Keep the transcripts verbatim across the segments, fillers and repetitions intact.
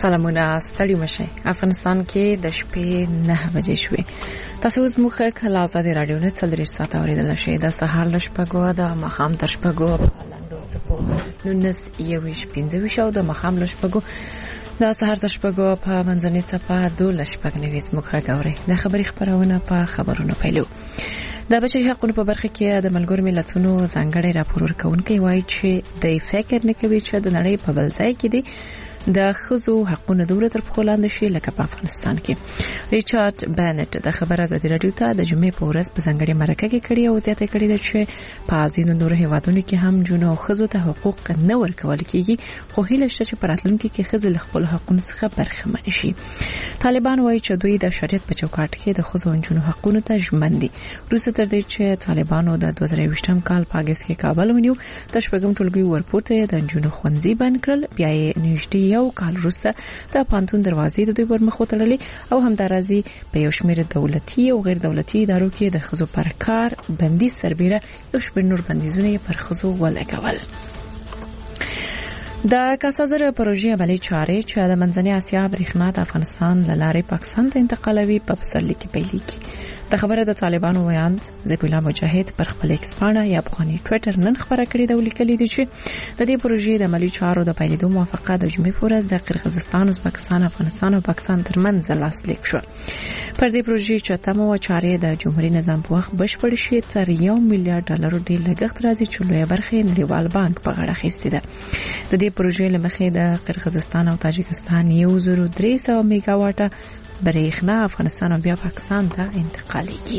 سلامونه ستړي مشه. افغانستان کې د شپې نه بجې شوې. تاسو اوس مخه کله آزاد رادیو نه څلور ساعت اوریدل شي. د سهار لشپګو د مخام تر شپګو لاندو څپو نو نس یوش پنځه ویش او د مخام لشپګو د سهار تر شپګو په منځنۍ څپه دو لشپګ نیویز مخه غوري. د خبري خبرونه په خبرونه پیلو. د بشري حقوقو په برخه کې د ملګرو ملتونو ځانګړي راپور ورکونکي وایي چې د فکر نه کوي چې د نړۍ په بل ځای کې دي د خزو حقوقو د دولت تر پخو لاندې شي لکه په افغانستان کې. ریچارډ بانټ د خبر ازادي رادیو ته د جمعې په ورځ په ځانګړي مرکه کې کړي او زیاته کړي ده چې په ځینو نورو هیوادونو کې هم جنو خزو ته حقوق نه ورکول کیږي، خو هیله شته چې په راتلونکي کې خزو له خپل حقوقو څخه برخمن شي. طالبان وایي چې دوی د شریعت په چوکاټ کې د خزو او جنو حقوقو ته ژمن دي. روسي تر دې چې طالبانو د دوه زره یوولسم کال په اگست کې کابل ونیو، د شپږم ټولګي ورپورته د جنو خوندزي بند کړل، بیا یې نږدې یو کال وروسته د پانتون دروازې د دوی پر مخ وتړلې او همدارازي په یو شمېر دولتي او غیر دولتي ادارو کې د خزو پر کار بندي سربېره یو شمېر نور بندیزونه پر خزو ولګول. د کاسازر پروژې عملي چارې چې د منځنۍ اسیا برېښنا د افغانستان له لارې پاکستان ته انتقالوي په پسرلي کې پیلېږي. د خبره د طالبانو ویاند ذبیح مجاهد پر خپل ایکس پاڼه یا افغاني ټوئیټر نن خبره کړې ده ولیکلې دي چې د دې پروژې د عملي چارو د پیلېدو موافقه د جمعې په ورځ د قرغیزستان، ازبکستان، افغانستان او پاکستان ترمنځ لاسلیک شو. پر دې پروژې چې تمو چارې د جمهوریت نظام په وخت بشپړ شي تر یو میلیارډ ډالر ډېر لګښت راځي چې لویه برخه نړیوال بانک په غاړه اخیستې ده. د دې پروژې لمخې د قرغیزستان او تاجکستان یو زر درې سوه میگا واټه برېښنا افغانستان او بیا پاکستان ته انتقالېږي.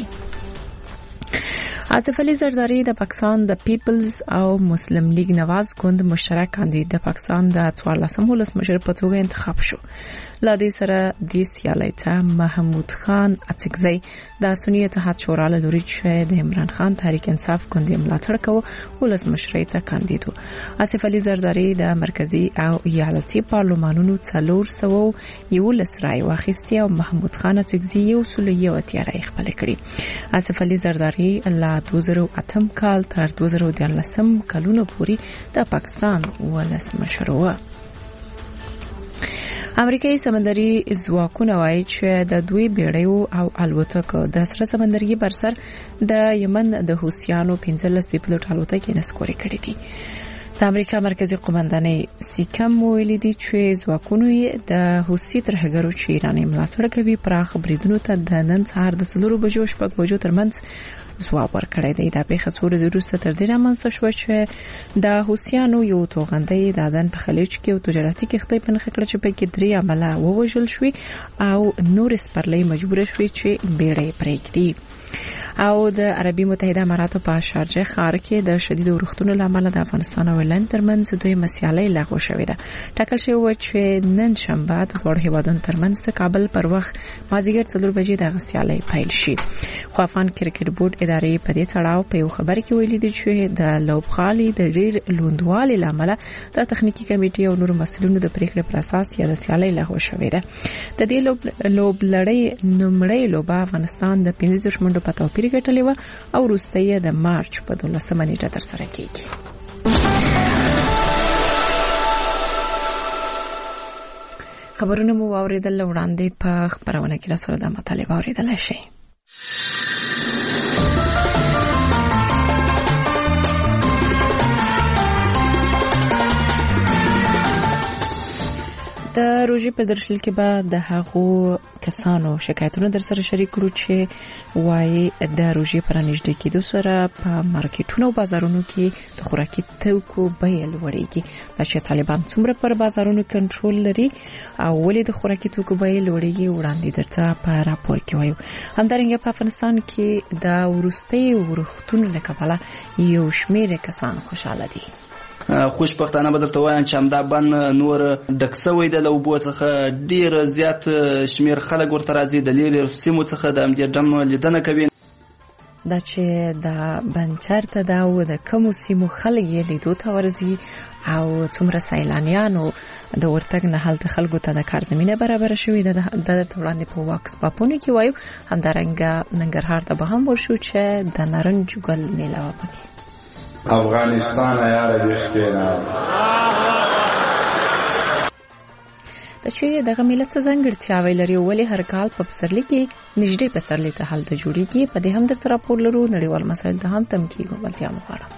آصف علي زرداری د پاکستان د پیپلز او مسلم لیگ نواز ګوند مشترک کاندید د پاکستان د څوارلسم ولسمشر په توګه انتخاب شو. لا دې سره د سیالۍ ته محمود خان اڅکزی د سنی اتحاد شورا له لوري چې د عمران خان تحریک انصاف ګوند ملاتړ کوي ولسمشر ته کاندید و. آصف علي زرداری د مرکزی او ایالتي پارلمانونو څلور سوه یولس رای واخیستي او محمود خان اڅکزی یو سل یو اتیا رای خپل کړي. آصف علي زرداری له دوه زره اتم کال تر دوه زره دیارلسم کلونو پورې د پاکستان ولسمشر و. امریکایي سمندري ځواکونه وایي چې د دوی بیړیو او الوتکو د سره سمندري برسر د یمن د حوثیانو پنځلس پیلوټ الوتکې نسکوري کړې دي. د امریکا مرکزی قومندانۍ سیکم ویلي دي چې ځواکونه د حوثي ترهګرو چې ایران ملاتړ کوي پراخ بریدونو ته د نن سهار د څلورو بجو شپږ بجو ترمنځ ځواب ورکړی دی. دا پیښه څو ورځې وروسته تر دې رامنځته شوه چې د حوثیانو یو توغندۍ د اذان په خلیج کې یو تجارتي کښتۍ په نښه کړه چې پکې درې عمله ووژل شوي او نور سپرلۍ مجبور شوي چې بیړۍ پرېږدي. او د عربي متحده اماراتو په شارجه ښار کې د شدید اورښتونو لامل د افغانستان او ایرلند ترمنځ دوی مسیالۍ لغوه شوې ده. ټاکل شوی و چې نن شنبه د دواړو هیوادونو ترمنځ د کابل پر وخت مازیګر څلور بجې د غسیالۍ پیل شي. خو افغان کرکټ بورډ ادارې په دې تړاو په یو خبر کې ویلي دي چې د لوبغالي د ډېر لوندوالي لامل د تخنیکی کمیټې او نور مسؤلینو د پریکړې پر اساس یا د سیالۍ لغوه شوې ده. د دې لوب لړۍ نومړی لوبه افغانستان د پنځه دېرش منډو په توپیر ګټلې و او وروسته د مارچ په دولسمه نیټه ترسره کیږي. خبرونه مو واوریدل وړاندې په خبرونه کې سره د مطالبه اوریدل شي. د روژې په درشل کې به د هغو کسانو شکایتونه در سره شریک کړو چې وایي د روژې پر نږدې کېدو سره په مارکیټونو او بازارونو کې د خوراکي توکو بیې لوړېږي. دا چې طالبان څومره پر بازارونو کنټرول لري او ولې د خوراکي توکو بیې لوړېږي وړاندې درته په راپور کې وایو. همدارنګه په افغانستان کې د وروستي ورښتونو له کبله یو شمېر کسان خوشاله دي. خوشبختانه به درته وایم چې همدا بند نور ډک سوی دی له اوبو څخه. ډېر زیات شمېر خلک ورته راځي د لرې سیمو څخه د همدې ډم لیدنه کوي. دا چې د بند چېرته ده او د کومو سیمو خلک یې لیدو ته ورځي او څومره سیلانیانو د ورتګ نه هلته خلکو ته د کار زمینه برابر شوې ده. د درته وړاندې په واکس پاپونو کې وایو. همدارنګه ننګرهار ته به هم ورشو چې د نارنج ګل میله وه پکې. افغانستان یاره بیخ کېنا. چې دغه ملت څه ځانګړتیاوې لري ولې هر کال په پسرلي کې نږدې پسرلي ته هلته جوړیږي په دې هم درته راپور لرو نړیوال مسایل ته هم تم کیږي بلتیا مو غواړم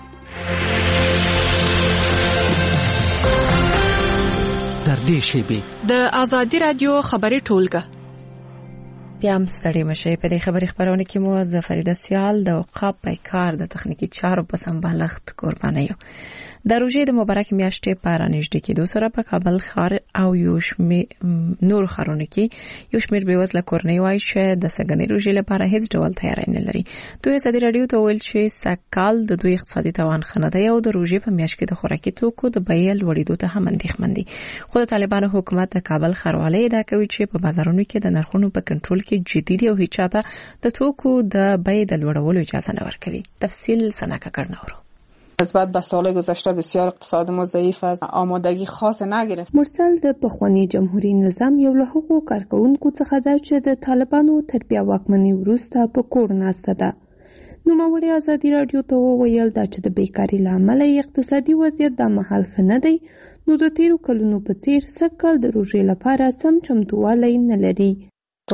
در دې شیبې د ازادي رادیو خبري ټولګه بیا هم ستړي مشي په دې خبري خبرونه کې مو ز فریده سیال د اوقاف پیکار د تخنیکی چارو په سمبالښت قرباني یو د روژې د مبارک میاشتې په رانږدې کېدو سره په کابل ښار او یو شمېر نور ښارونو کې یو شمېر بېوزله کورنۍ وایي چې د سږنۍ روژې لپاره هیڅ ډول تیاری نه لري دوی ازادي راډیو ته ویل چې سږکال د دوی اقتصادي توان ښه نه دی او د روژې په میاشت کې د خوراکي توکو د بیې لوړېدو ته هم اندېښمن دي خو د طالبانو حکومت د کابل ښاروالۍ ادعا کوي چې په بازارونو کې د نرخونو په کنټرول کې جدي دي او هیڅ چاته د توکو د بیې د لوړولو اجازه نه ورکوي تفصیل سناکا کرناورو نسبت به سال گذشته بسیار اقتصاد ما ضعیف است آمادگی خاص نگرفت مرسل د پخوانی جمهوریت نظام یو له هغو کارکونکو څخه ده چې د طالبانو تر بیا واکمنۍ وروسته په کور ناسته ده نوموړي ازادي راډیو ته وویل دا چې د بیکارۍ له امله اقتصادي وضعیت د مهال ښه نه دی نو د تیرو کلونو په څیر سږکال د روژې لپاره سم چمتووالی نه لري د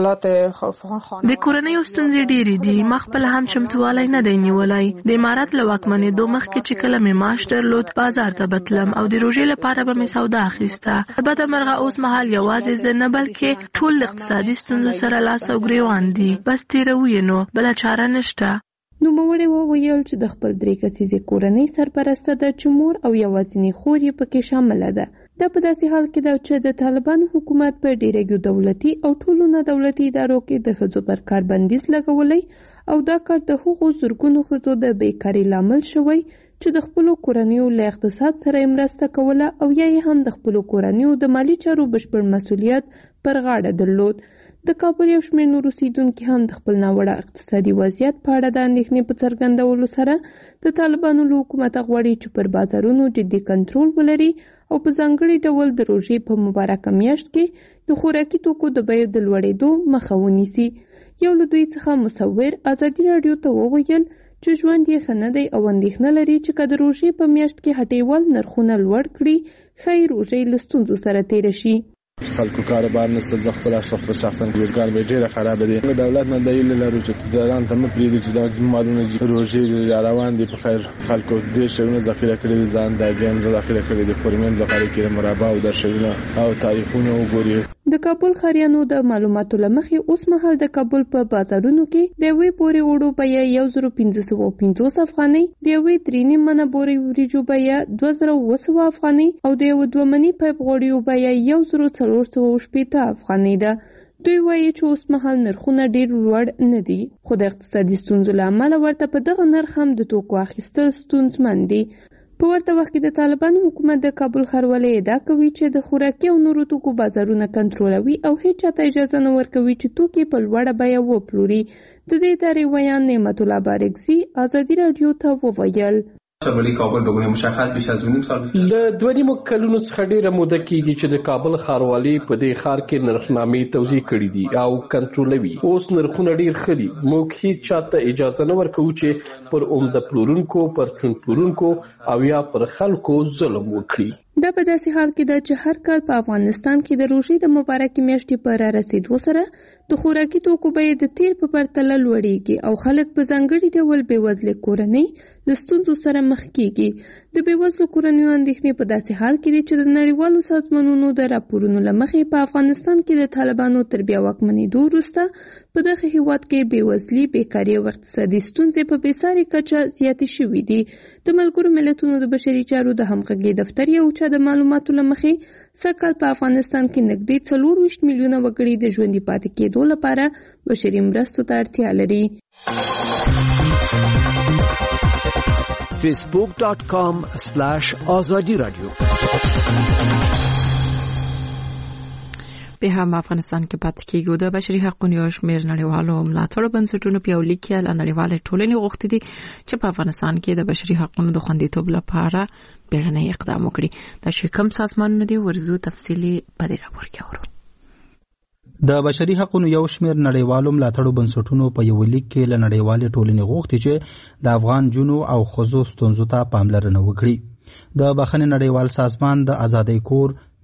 کورنۍ ستونزې ډېرې دي ما خپل هم چمتووالی نه دی نیولی د امارت له واکمنېدو مخکې چې کله مې معاش درلود بازار ته بتلم او د روژې لپاره به مې سودا اخیسته بده مرغه اوس مهال یوازې زه نه بلکې ټول اقتصادي ستونزو سره لاس او ګریوان دي بس تېروو یې نو بله چاره نشته نوموړي وویل چې د خپل درې کسیزې کورنۍ سرپرسته ده چې مور او یوازینۍ خور یې پکې شامله ده دا په داسې حال کې ده چې د طالبانو حکومت په ډیرګو دولتي او ټولو نه دولتي ادارو کې د ښځو پر کار بندیز لګولی او دا کار د هغو زرګونو ښځو د بیکارۍ لامل شوی چې د خپلو کورنیو له اقتصاد سره مرسته کوله او یا یې هم د خپلو کورنیو د مالی چارو بشپړ مسؤلیت پر غاړه درلود د کابل یو شمېر نور اوسېدونکي هم د خپل ناوړه اقتصادي وضعیت په اړه د اندېښنې په څرګندولو سره د طالبانو له حکومته غواړي چې پر بازارونو جدي کنټرول ولري او په ځانګړي ډول د روژې په مبارکه میاشت کې د خوراکي توکو د بیو د لوړېدو مخه ونیسي یو له دوی څخه مصور ازادي راډیو ته وویل چې ژوند یې ښه نه دی او اندېښنه لري چې که د روژې په میاشت کې هټیوال نرخونه لوړ کړي ښایي روژې له ستونزو سره تېره شي خلکو کاروبار نشته زه خپله خپل شخصا روزګار مې ډېره خرابه دی دولت نه دا هیله لرو چې داران ته مه پرېږدي چې دا مالونه روژې را روان دي په خیر خلکو ډېر شیونه ذخیره کړي دي ځان د ګیم ذخیره کړي دي خورمې هم ذخیره کړي مربا او درشلونه او تاریخونه وګوري د کابل ښاریانو د معلوماتو له مخې اوس مهال د کابل په بازارونو کې د یوې بورې اوړو بیه یو زر پنځه سوه پنځوس افغانۍ د یوې درې نیم منه بورې وریجو بیه دوه زره اوه سوه افغانۍ او د یوه دوه مني پیپ غوړیو بیه یو زر څلور سوه شپېته افغانۍ ده دوی وایي چې اوس مهال نرخونه ډېر لوړ نه دي خو د اقتصادي ستونزو له امله ورته په دغه نرخ هم د توکو اخیستل ستونزمن دي په ورته وخت کې د طالبانو حکومت د کابل ښاروالۍ ادعا کوي چې د خوراکي او نورو توکو بازارونه کنټرولوي او هیڅ چاته اجازه نه ورکوي چې توکي په لوړه بیه وپلوري د دې ادارې ویان نعمت الله بارکزي ازادي راډیو ته وویل شمالي کابل به گونه مشخص بیش از دو نیم سال له دوه نیمو کلونو څخه ډیره موده کېږي چې د کابل ښاروالۍ په دې ښار کې نرخنامې توضیح کړي دي او کنټرولوي اوس نرخونه ډیر ښه دي موږ هیڅ چاته اجازه نه ورکوو چې پر عمده پلورونکو پر ټون پلورونکو او یا پر خلکو ظلم وکړي دا په داسې حال کې ده چې هر کال په افغانستان کې د روژې د مبارکې میاشتې په را رسېدو سره د خوراکي توکو بیې د تیر په پرتله لوړېږي او خلک په ځانګړي ډول بېوزلې کورنۍ له ستونزو سره مخ کېږي د بېوزلو کورنیو اندېښنې په داسې حال کې دي چې د نړیوالو سازمانونو د راپورونو له مخې په افغانستان کې د طالبانو تر بیا واکمنېدو وروسته په دغه هېواد کې بېوزلي بیکاري او اقتصادي ستونزې په بېساري کچه زیاتې شوي دي د ملګرو ملتونو د بشري چارو د همغږۍ دفتر یو چا د معلوماتو له مخې سږکال په افغانستان کې نږدې څلور ویشت میلیونه وګړي د ژوندي پاتې کېدو لپاره بشري مرستو ته اړتیا لري. فیسبوک ډاٹ کام سلاش آزادی رادیو. به هم افغانستان کې پاتې کېږي د بشري حقوقو یو شمېر نړیوالو ملاتړو بنسټونو په یو لیک کې له نړیوالې ټولنې غوښتي دي چې په افغانستان کې د بشري حقوقو د خوندیتوب لپاره بیړنی اقدام وکړي. دا چې کوم سازمانونه دي ورزو تفصیلی په دې راپور کې اورو. د بشري حقوقو یو شمېر نړیوالو ملاتړو بنسټونو په یو لیک کې له نړیوالې ټولنې غوښتي چې د افغان جنو او ښځو ستونزو ته پاملرنه وکړي. د بخښنې نړیوال سازمان د ازادۍ کور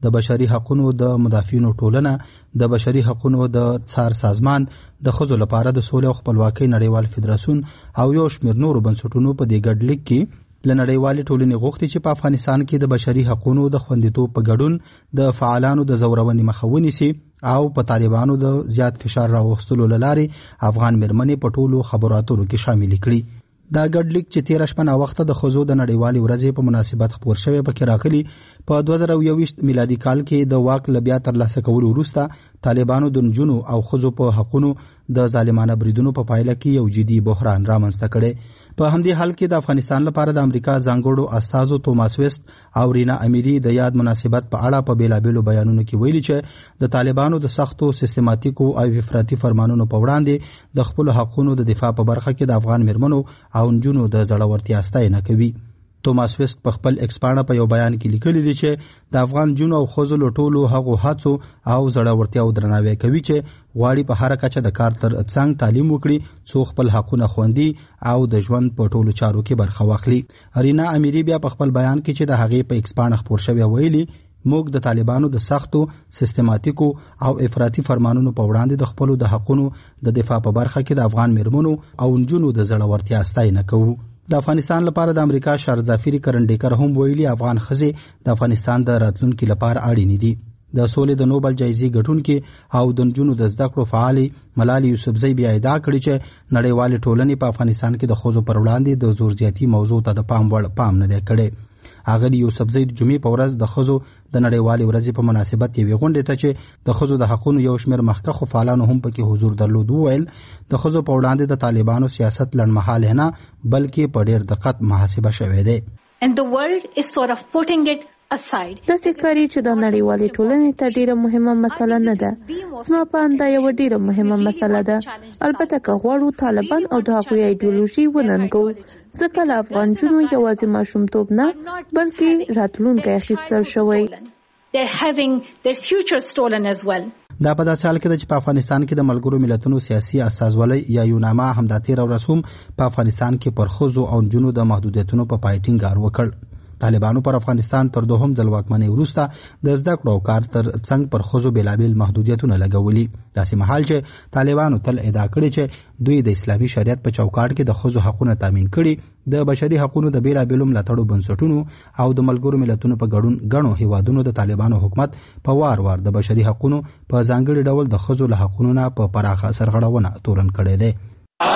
د بشري حقوقو د مدافعینو ټولنه، د بشري حقوقو د څار سازمان، د ښځو لپاره د سولې او خپلواکۍ نړیوال فدراسیون او یو شمېر نورو بنسټونو په دې ګډ لیک کې له نړیوالې ټولنې غوښتي چې په افغانستان کې د بشري حقوقو د خوندیتوب په ګډون د فعالانو د زورونې مخه ونیسي او په طالبانو د زیات فشار راوستلو له لارې افغان مېرمنې په ټولو خبرو اترو کې شامل کړي. دا ګډ لیک چې تیره شپه ناوخته د ښځو د نړیوالې ورځې په مناسبت خپور شوی پکې راغلي په دوه زره یوویشت میلادي کال کې د واک له بیا ترلاسه کولو وروسته طالبانو د نجونو او ښځو په حقونو د ظالمانه بریدونو په پایله کې یو جدي بحران رامنځته کړی. په همدې حال کې د افغانستان لپاره د امریکا ځانګړو استازو توماس ویسټ او رینا امیری د یاد مناسبت په اړه په بیلابیلو بیانونو کې ویلي چې د طالبانو د سختو سیستماتیکو او افراطي فرمانونو په وړاندې د خپل حقونو د دفاع په برخه کې د افغان مېرمنو او نجونو د زړورتیا ستاینه کوي. توماس ویسټ په خپل ایکس پاڼه په یو بیان کې لیکلي دي چې د افغان جنو او ښځو له ټولو هغو هڅو او زړورتیا او درناوی کوي چې غواړي په هر کچه د کار تر څنګ تعلیم وکړي څو خپل حقونه خوندي او د ژوند په ټولو چارو کې برخه واخلي. رینا امیری بیا په خپل بیان کې چې د هغې په ایکس پاڼه خپور شوی ویلي موږ د طالبانو د سختو سیستماتیکو او افراطي فرمانونو په وړاندې د خپلو د حقونو د دفاع په برخه کې د افغان مېرمنو او نجونو د زړورتیا ستاینه کوو. د افغانستان لپاره د امریکا شارزافیری کرنډیکر هم ویلي افغان ښځې د افغانستان د راتلونکي لپاره اړینې دي. د سولې د نوبل جایزې ګټونکي او د نجونو د زده کړو فعالې ملالۍ یوسفزۍ بیا ادعا کړې چې نړیوالې ټولنې په افغانستان کې د ښځو پر وړاندې د زور زیاتي موضوع ته د پام وړ پام نه دی کړی. اغلی یوسفزۍ د جمعې په ورځ د ښځو د نړیوالې ورځې په مناسبت یوې غونډې ته چې د ښځو د حقونو یو شمېر مخکښو فعالانو هم پکې حضور درلود وویل د ښځو په وړاندې د طالبانو سیاست لنډمهاله نه بلکې په ډېر دقت محاسبه شوی دی. And the world is sort of putting it aside. داسې ښکاري چې د نړیوالې ټولنې ته ډیره مهمه مسله نه ده. زما په اند دا یوه ډیره مهمه مسله ده. البته که غواړو طالبان او د هغوی ایډیولوژي وننګو ځکه له افغان جنو یوازې ماشومتوب نه بلکې راتلونکی اخیستل شوی. They're having their future stolen as well. دا په داسې حال کې ده چې په افغانستان کې د ملګرو ملتونو سیاسي استازولۍ یا یوناما همدا تېره ورځ هم په افغانستان کې پر ښځو او نجونو د محدودیتونو په پای ټینګار وکړ. طالبانو پر افغانستان تر دوهم ځل واکمنۍ وروسته د زده کړو او کار تر څنګ پر ښځو بېلابېل محدودیتونه لګولي. داسې مهال چې طالبانو تل ادعا کړې چې دوی د اسلامي شریعت په چوکاټ کې د ښځو حقونه تامین کړي د بشري حقوقو د بېلابېلو ملاتړو بنسټونو او د ملګرو ملتونو په ګډون ګڼو هیوادونو د طالبانو حکومت په وار وار د بشري حقوقو په ځانګړي ډول د ښځو له حقونو نه په پراخه سرغړونه تورن کړی دی.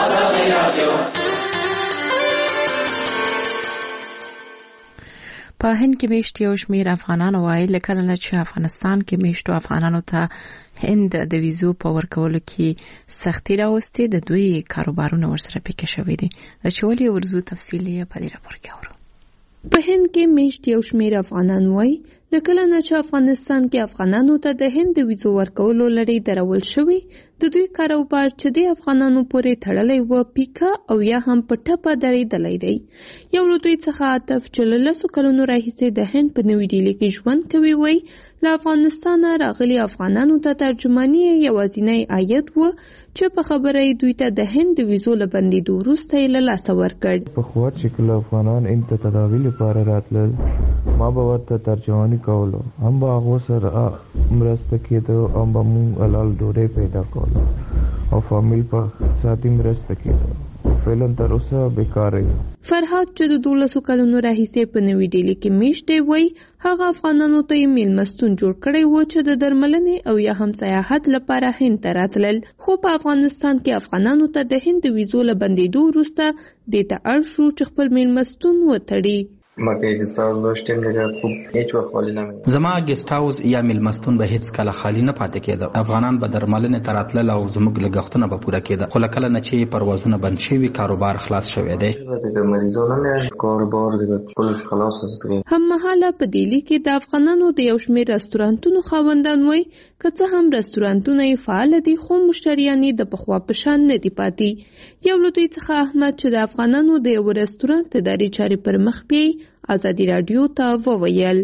په هند کې میشت یو شمېر افغانانو وایي کله نه چې افغانستان کې میشتو افغانانو ته هند د ویزو په ورکولو کې سختي راوستې د دوی کاروبارونه ورسره پیکه شوي دي. د چولې ورزو تفصیل یې په دې راپور کې اورو. په هند کې میشت یو شمېر افغانان وایي د کله نه چې افغانستان کې افغانانو ته د هند د ویزو ورکولو لړۍ درول شوې د دوی کاروبار چې د افغانانو پورې تړلی و پیکه او یا هم په ټپه درېدلی دی. یو له دوی څخه عاطف چې له لسو کلونو راهیسې د هند په نوي ډیلي کې ژوند کوي وایي له افغانستانه راغلي افغانانو ته ترجماني یوازینی عاید و چې په خبره یې دوی ته د هند د ویزو له بندېدو وروسته یې له لاسه ورکړ. پخوا چې کله افغانان هند ته تداوي لپاره راتلل ما به ورته ترجماني کولو هم به هغو سره مرسته کېده هم به مونږ حلال ډوډۍ پیدا کولو او فامیل په ساتي مرسته کېده. فعلا تر اوسه بیکاره یم. فرهاد چې د دولسو کلونو راهیسې په نوي ډیلي کې میشت دی وایي هغه افغانانو ته یې میلمستون جوړ کړی و چې د درملنې او یا هم سیاحت لپاره هند ته راتلل خو په افغانستان کې افغانانو ته د هند د ویزو له بندېدو وروسته دې ته اړ شو چې خپل میلمستون وتړي. مکه گست هاوس داشتیم دیگه خوب هیچ وقت خالی نمیشه. زما گست هاوس یا میلمستون به هیڅ کله خالی نه پاتې کېده. افغانان به درملنې ته راتلل او زموږ لګښتونه به پوره کېده. خو کله نه چې پروازونه بند شوي کاروبار خلاص شوی دی. دیگه مریضا نمیاد کاروبار دیگه کلش خلاص است دیگه. هم مهاله په دیلی کې د افغانانو د یو شمېر رستورانتونو خاوندان وایي که څه هم رستورانتونه یې فعال دي خو مشتریان یې د پخوا په شان نه دي پاتې. یو له دوی څخه احمد چې د افغانانو د یو رستورانت اداري چارې پر مخ بیایي ازادي رادیو ته وویل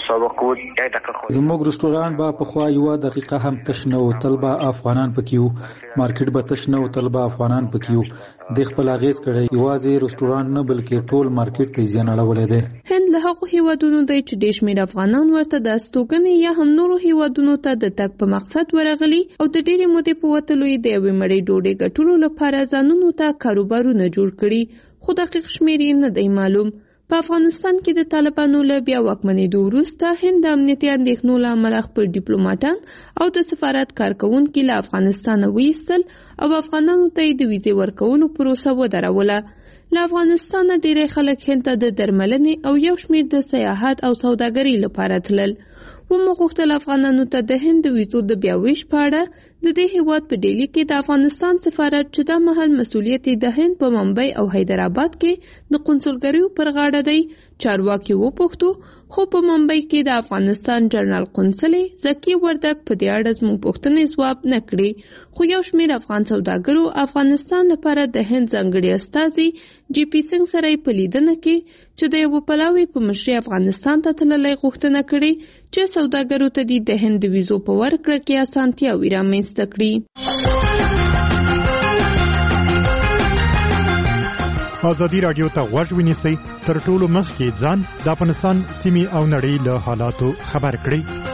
زموږ رستوران به په خوا یو دقیقه هم تش نه او تل به افغانان پکيو مارکیټ به تش نه او تل به افغانان پکيو د خپل اغیز کړي یوازې رستوران نه بلکې ټول مارکیټ ته ځان اړولې ده. هند له هغو هیوادونو دی چې ډېر شمېر افغانان ورته د استوګنې یا هم نورو هیوادونو ته د تګ په مقصد ورغلي او د ډېرې مودې په وتلو یې د یوې مړۍ ډوډۍ ګټلو لپاره ځانونو ته کاروبارونه جوړ کړي خو دقیق شمېر یې نه دی معلوم. په افغانستان کې د طالبانو له بیا واکمنېدو وروسته هند د امنیتي اندېښنو له امله خپل ډیپلوماټان او د سفارت کارکوونکي له افغانستانه وایستل او افغانانو ته یې د ویزې ورکولو پروسه ودروله. له افغانستانه ډېری خلک هند ته د درملنې او یو شمېر د سیاحت او سوداګرۍ لپاره تلل. ومو غوښتل افغانانو ته د هند د ویزو د بیا ویش په اړه د دې هیواد په ډیلی کې د افغانستان سفارت چې دا مهال مسؤلیت د هند په ممبئی او حیدرآباد کې د قونسلګریو پر غاړه دی چارواکي وپوښتو خو په ممبئی کې د افغانستان جنرال قونسلې زکی وردک په دې اړه زموږ پوښتنې ځواب نه کړې خو یو شمېر افغان سوداګرو افغانستان لپاره د هند ځانګړي استازي جی پی سنګ سره په لیدنه کې چې د یو پلاوي په مشرۍ افغانستان ته تللی غوښتنه کړې چې سوداګرو ته د هند د ویزو په ورکړه کې اسانتیاوې رامنځته کړي. ازادي رادیو ته غوږ ونیسئ تر ټولو مخکې ځان د افغانستان سیمې او نړۍ له حالاتو خبر کړئ.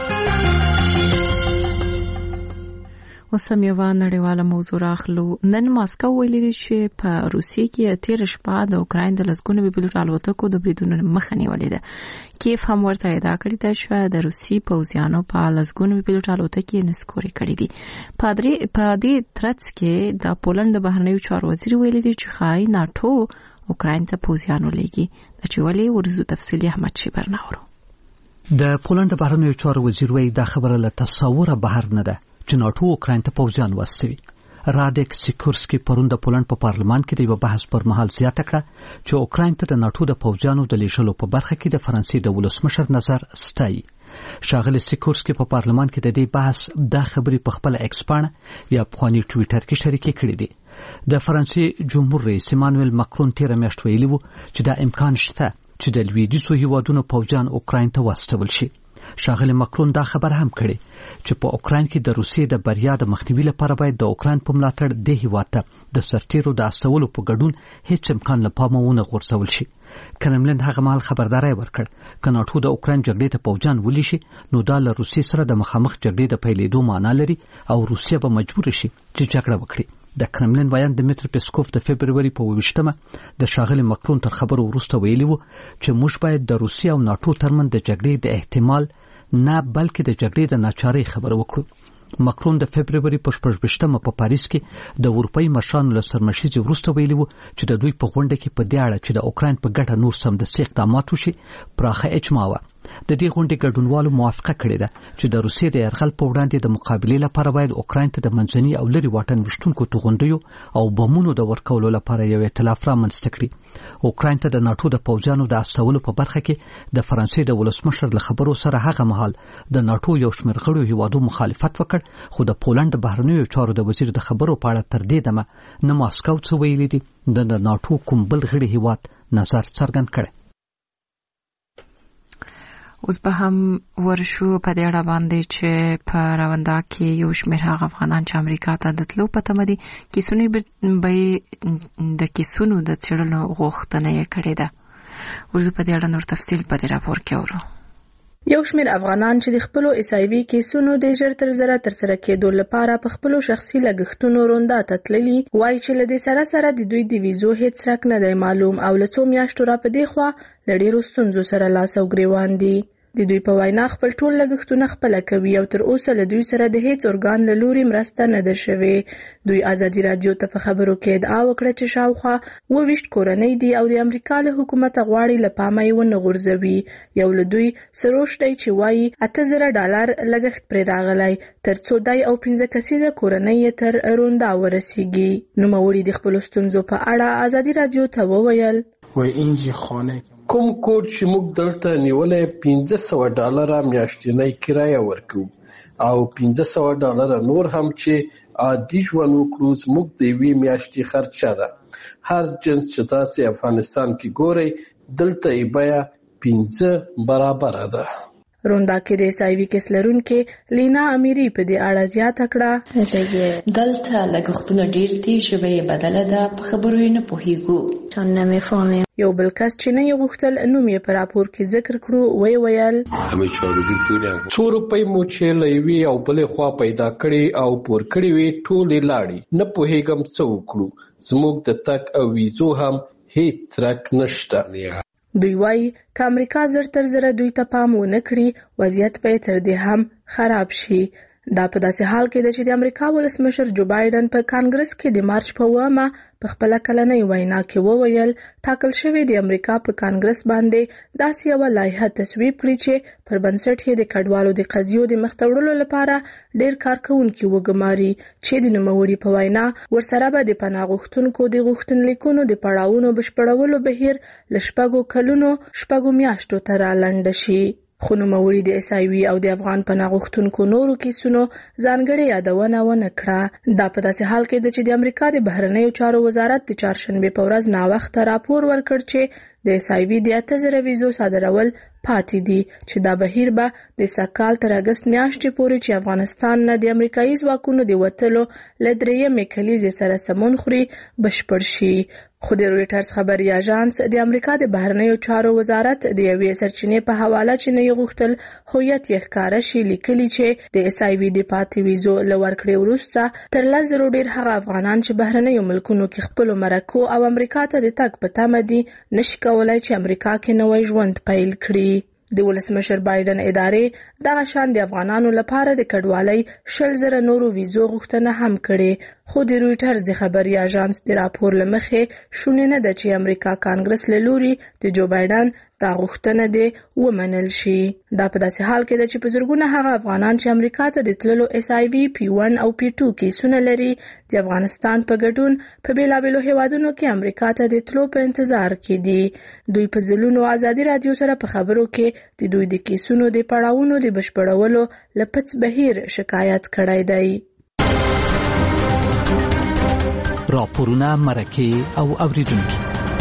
اوس هم یوه نړیواله موضوع راخلو. نن ماسکو ویلي دي چې په روسیې کې تېره شپه د اوکراین د لسګونو بې پیلوټ الوتکو د بریدونو مخه نیولې ده. کیف هم ورته ادعا کړې ده چې د روسي پوځیانو په لسګونو بې پیلوټ الوتکې نسکورې کړې دي. په دې ترڅ کې د پولند د بهرنیو چارو وزیر ویلي دي چې ښایي ناټو اوکراین ته پوځیان ولېږي. د چې ولې ورزو تفصیلي احمد شیبر ناورو. د پولند د بهرنیو چارو وزیر وایي دا خبره له تصوره بهر نه ده چې ناټو اوکراین ته پوځیان واستوي. رادک سیکورسکي پرون د پولند په پارلمان کې د یو بحث پر مهال زیاته کړه چې اوکراین ته د ناټو د پوځیانو د لیږلو په برخه کې د فرانسې د ولسمشر نظر ستایي. ښاغلي سیکورسکي په پارلمان کې د دې بحث دا خبرې په خپل ایکس پاڼه یا پخواني ټویټر کې شریکې کړې دي. د فرانسې جمهور رئیس ایمانوئل ماکرون تېره میاشت ویلي و چې دا امکان شته چې د لویدیځو هیوادونو پوځیان اوکراین ته واستول شي. ښاغلي ماکرون دا خبر هم کړی چې په اوکراین کې د روسیې د بریا د مخنیوي لپاره باید د اوکراین په ملاتړ د هیواد ته د سرتیرو د استولو په ګډون هیڅ امکان له پامه ونه غورځول شي. کرملین هغه مهال خبرداری ورکړ که ناټو د اوکراین جګړې ته پوځیان ولیږي نو دا له روسیې سره د مخامخ جګړې د پیلېدو معنا لري او روسیه به مجبور شي چې جګړه وکړي. د کرملین ویان دمیتر پیسکوف د فبروري په اوویشتمه د ښاغلي ماکرون تر خبرو وروسته ویلي و چې موږ باید د روسیې او ناټو ترمنځ د جګړې د احتمال نه بلکې د جګړې د ناچارۍ خبره وکړو. ماکرون د فبروري په شپږویشتمه په پاریس کې د اروپایي مشرانو له سرمشیزې وروسته ویلي و چې د دوی په غونډه کې په دې اړه چې د اوکراین په ګټه نور سمدستي اقدامات وشي پراخه اجماع وه. د دې غونډې ګډونوالو موافقه کړې ده چې د روسیې د یرغل په وړاندې د مقابلې لپاره باید اوکراین ته د منځني او لرې واټن ویشتونکو توغندیو او بمونو د ورکولو لپاره یو ائتلاف رامنځته کړي. اوکراین ته د ناټو د پوځیانو د استولو په برخه کې د فرانسې د ولسمشر له خبرو سره هغه مهال د ناټو یو شمېر غړو هیوادو مخالفت وکړ خو د پولند د بهرنیو چارو د وزیر د خبرو په اړه تر دې دمه نه ماسکو څه ویلي دي د ناټو کوم بل غړي هیواد نظر څرګند کړی. اوس به هم ورشو په دې اړه باندې چې په روندا کې یو شمېر هغه افغانان چې امریکا ته د تلو په تمه دي کیسونو به د کیسونو د څېړلو غوښتنه یې کړې ده. ورځو په دې اړه نور تفصیل په دې راپور کې اورو. یو شمېر افغانان چې د خپلو ایسایوي کیسونو د ژر تر ژره ترسره کېدو لپاره په خپلو شخصي لګښتونو روندا ته تللي وایي چې له دې سره سره د دوی د ویزو هیڅ څرک نه دی معلوم او له څو میاشتو را په دې خوا له ډېرو ستونزو سره لاس او ګریوان دي. د دوی په وینا خپل ټول لګښتونه خپله کوي او تر اوسه له دوی سره د هیڅ ارګان له لوري مرسته نه ده شوې. دوی ازادي رادیو ته په خبرو کې ادعا وکړه چې شاوخوا اووه ویشت کورنۍ دي او د امریکا له حکومته غواړي له پامه یې ونه غورځوي. یو له دوی سروش دی چې وایي اته زره ډالر لګښت پرې راغلی تر څو دی او پنځه کسیزه کورنۍ یې تر روندا ورسیږي. نوموړي د خپلو ستونزو په اړه ازادي رادیو ته وویل کوم کوډ چې موږ دلته نیولې پنځه سوه ډالره میاشتنۍ کرایه ورکوو او پنځه سوه ډالره نور هم چې عادي ژوند وکړو زموږ د یوې میاشتې خرچه ده. هر جنس چې تاسې افغانستان کې ګورئ دلته یې بیه پنځه برابره ده. روندا کې د ایس آی وي کیس لرونکې لینا امیری په دې اړه زیاته کړه. دلته لګښتونه ډیر دي، ژبه یې بدله ده، په خبرو یې نه پوهیږو. چون نمیفهمیم. یو بل کس چې نه یې غوښتل نوم یې په راپور کې ذکر کړو وی ویل څو روپۍ مو چې له یوې او بلې خوا پیدا کړې او پور کړې وې ټولې لاړې. نه پوهیږم څه وکړو، زموږ د تګ او ویزو هم هیڅ څرک نشته. دوی وایي که امریکا زر تر زره دوی ته پام ونه کړي وضعیت به تر دې هم خراب شي. دا په داسې حال کې ده چې د امریکا ولسمشر جو بایدن په کانګرس کې د مارچ په اوومه په خپله کلنۍ وینا کې وویل ټاکل شوې د امریکا په کانګرس باندې داسې یوه لایحه تصویب کړي چې پر بنسټ یې د کډوالو د قضیو د مخته وړلو لپاره ډېر کارکوونکي وګماري چې د نوموړي په وینا ورسره به د پناه غوښتونکو د غوښتنلیکونو د پړاوونو بشپړولو بهیر له شپږو کلونو شپږو میاشتو ته رالنډه شي. خو نوموړي د ایس آی وي او د افغان پناه غوښتونکو نورو کیسونو ځانګړې یادونه ونه کړه. دا په داسې حال کې ده چې د امریکا د بهرنیو چارو وزارت د چهارشنبې په ورځ ناوخته راپور ورکړ چې د ایس آی وي د اته زره ویزو صادرول پاتې دي چې دا بهیر به د سکال تر اګست میاشتې پورې چې افغانستان نه د امریکایي ځواکونو د وتلو له درېیمې کلیزې سره سمون خوري بشپړ شي. خو د رویټرز خبري اژانس د امریکا د بهرنیو چارو وزارت د یوې سرچینې په حواله چې نه یې غوښتل هویت یې ښکاره شي لیکلي چې د ایس آی وي د پاتې ویزو له ورکړې وروسته تر لس زرو ډېر هغه افغانان چې بهرنیو ملکونو کې خپلو مرکو او امریکا ته د تګ په تمه دي نشي کولی چې امریکا کې نوی ژوند پیل کړي. د ولسمشر بایدن ادارې دغه شان د افغانانو لپاره د کډوالۍ شل زره نورو ویزو غوښتنه هم کړې. خو د رویټرز د خبري اژانس د راپور له مخې شونې نه ده چې امریکا کانګرس له لوري د جو بایدن دا غوښتنه دې ومنل شي. دا په داسې حال کې ده چې په زرګونه هغه افغانان چې امریکا ته د تللو ایس آی وي پی ون او پی ټو کیسونه لري د افغانستان په ګډون په بېلابېلو هیوادونو کې امریکا ته د تلو په انتظار کې دي. دوی په ځلونو ازادي راډیو سره په خبرو کې د دوی د کیسونو د پړاوونو د بشپړولو له پڅ بهیر شکایت کړی دی. راپورونه مرکه او اوریدونکي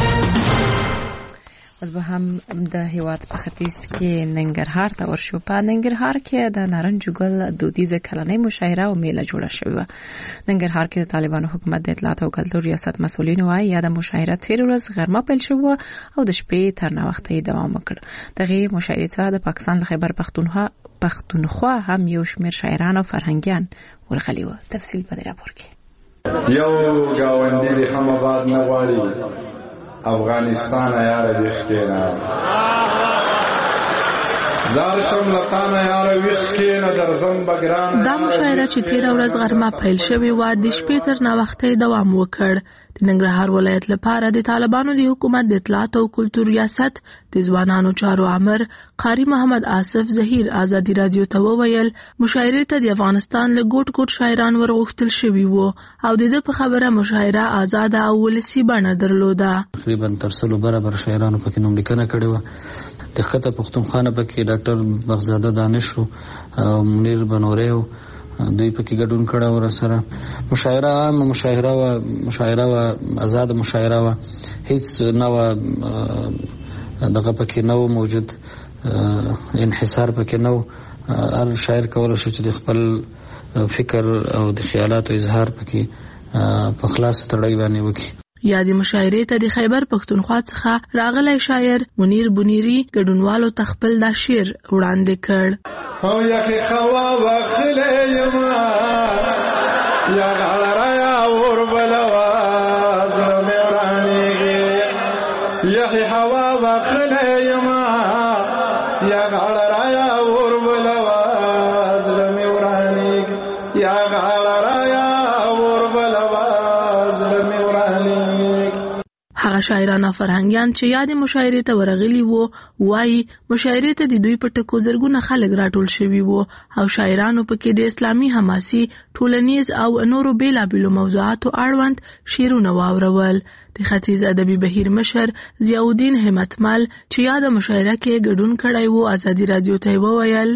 اوس به هم د هیواد په ختیځ کې ننګرهار ته ورشو. په ننګرهار کې د نارنج ګل دودیزه کلنۍ مشاعره او میله جوړه شوې وه. ننګرهار کې د طالبانو حکومت د اطلاعات او کلتور ریاست مسؤلین وایي یا د مشاعره تیر ورځ غرمه پیل شوه او د شپې تر ناوخته دوام وکړ. دغه مشاعرې ته د پاکستان له خیبر پختونخوا پختونخوا هم یو شمېر شاعران او فرهنګیان ورغلي وو. تفصیل په دې راپور کې. یو گاونډي د هم آباد نه غواړي افغانستان یار ویخ کېنا زار شم لطانه یار ویخ کېنا درزم بګران. دا مشاعره چې تیر ورځ غرمه پیل شوې و د شپې تر ناوخته دوام وکړ. د ننګرهار ولایت لپاره د طالبانو د حکومت د اطلاعات او کلتور ریاست د ځوانانو چارو امر قاری محمد آصف ظهیر ازادي رادیو ته وویل مشاعرې ته د افغانستان له ګوټ ګوټ شاعران ورغوښتل شوي وو او د دې په خبره مشاعره آزاده او ولسي بڼه درلوده. تقریبا تر سلو برابر شاعرانو پکې نوملیکنه کړې وه. د ښکته پښتونخوا نه پکې ډاکټر بغزاده دانش او منیر بنوري دوی پکې ګډون کړه او سره مشاعره عام مشاعره و مشاعره و آزاد مشاعره و هیڅ نو دغه پکې نو موجود انحصار پکې نو. هر شاعر کولای شي چې خپل فکر او د خیالاتو اظهار پکې په خلاص تړای باندې وکړي. یا د مشاعرې ته د خیبر پختونخوا څخه راغلی شاعر منیر بنيري ګډونوالو ته خپل دا شعر وړاندې کړ. او یخی خوا وخلی یما یا غړرا یا اور بلوا زړه ورانیږي یخی خوا وخلی یما یا غړرا یا اور بلوا زړه ورانیږي یا غړرا یا اور بلوا زړه ورانیږي. هغه شاعران او فرهنګیان چې یاد مشاعرې ته ورغلي وو وایي مشاعرې ته د دوی په ټکو زرګونه خلک راټول شوي وو او شاعرانو پکې د اسلامي حماسي ټولنیز او نورو بیلابیلو موضوعاتو اړوند شعرونه واورول. د ختیځ ادبي بهیر مشر ضیاءالدین همتمل چې یاد مشاعره کې ګډون کړی وو ازادي رادیو ته وویل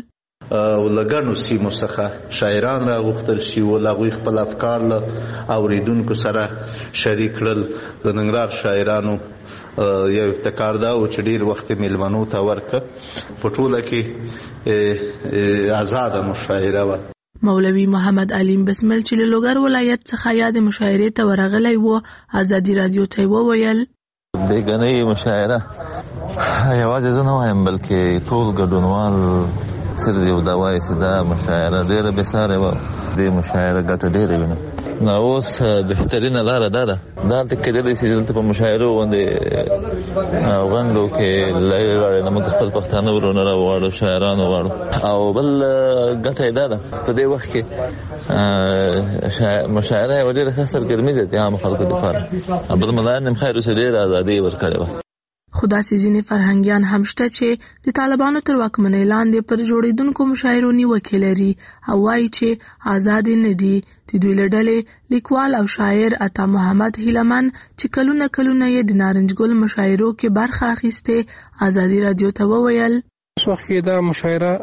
او لګنو سیمو څخه شاعران راغوښتل شي او هغوی خپل افکار له اوریدونکو سره شریک کړل. د ننګرهار شاعرانو یو ابتکار دا و چې ډیر وخت میلمنو ته ورکړه، په ټوله کې آزاده مشاعره وه. مولوي محمد علیم بسمل چې له لوګر ولایت څخه یاد مشاعرې ته ورغلی و، ازادي رادیو ته وویل بیګنۍ مشاعره یوازې زه نه وایم بلکې ټول ګډونوال سر یو دا وایي چې دا مشاعره ډېره بېسارې وه، دې مشاعره ګټه ډېره وینم. نو اوس بهترینه لاره دا ده، دلته کېدلی شي دلته په مشاعرو غوندې غونډو کې لرې لاړې نه موږ خپل پښتانه ورونه راوغواړو، شاعران وغواړو. او بل ګټه یې دا ده په دې وخت کې مشاعره یوه ډېره ښه سرګرمي ده د عامو خلکو دپاره. عبدالمنان نیم خیر اوسې ډېره ازادي یې ورکړې وه. خو داسې ځینې فرهنګیان هم شته چې د طالبانو تر واکمنۍ لاندې پر جوړېدونکو مشاعرو نیوکې لري او وایي چې آزادې نه دي. د دوی له ډلې لیکوال او شاعر عطا محمد هیلمن چې کلونه کلونه یې د نارنج ګل مشاعرو کې برخه اخیستې، ازادي رادیو ته وویل اوس وخت کې دا مشاعره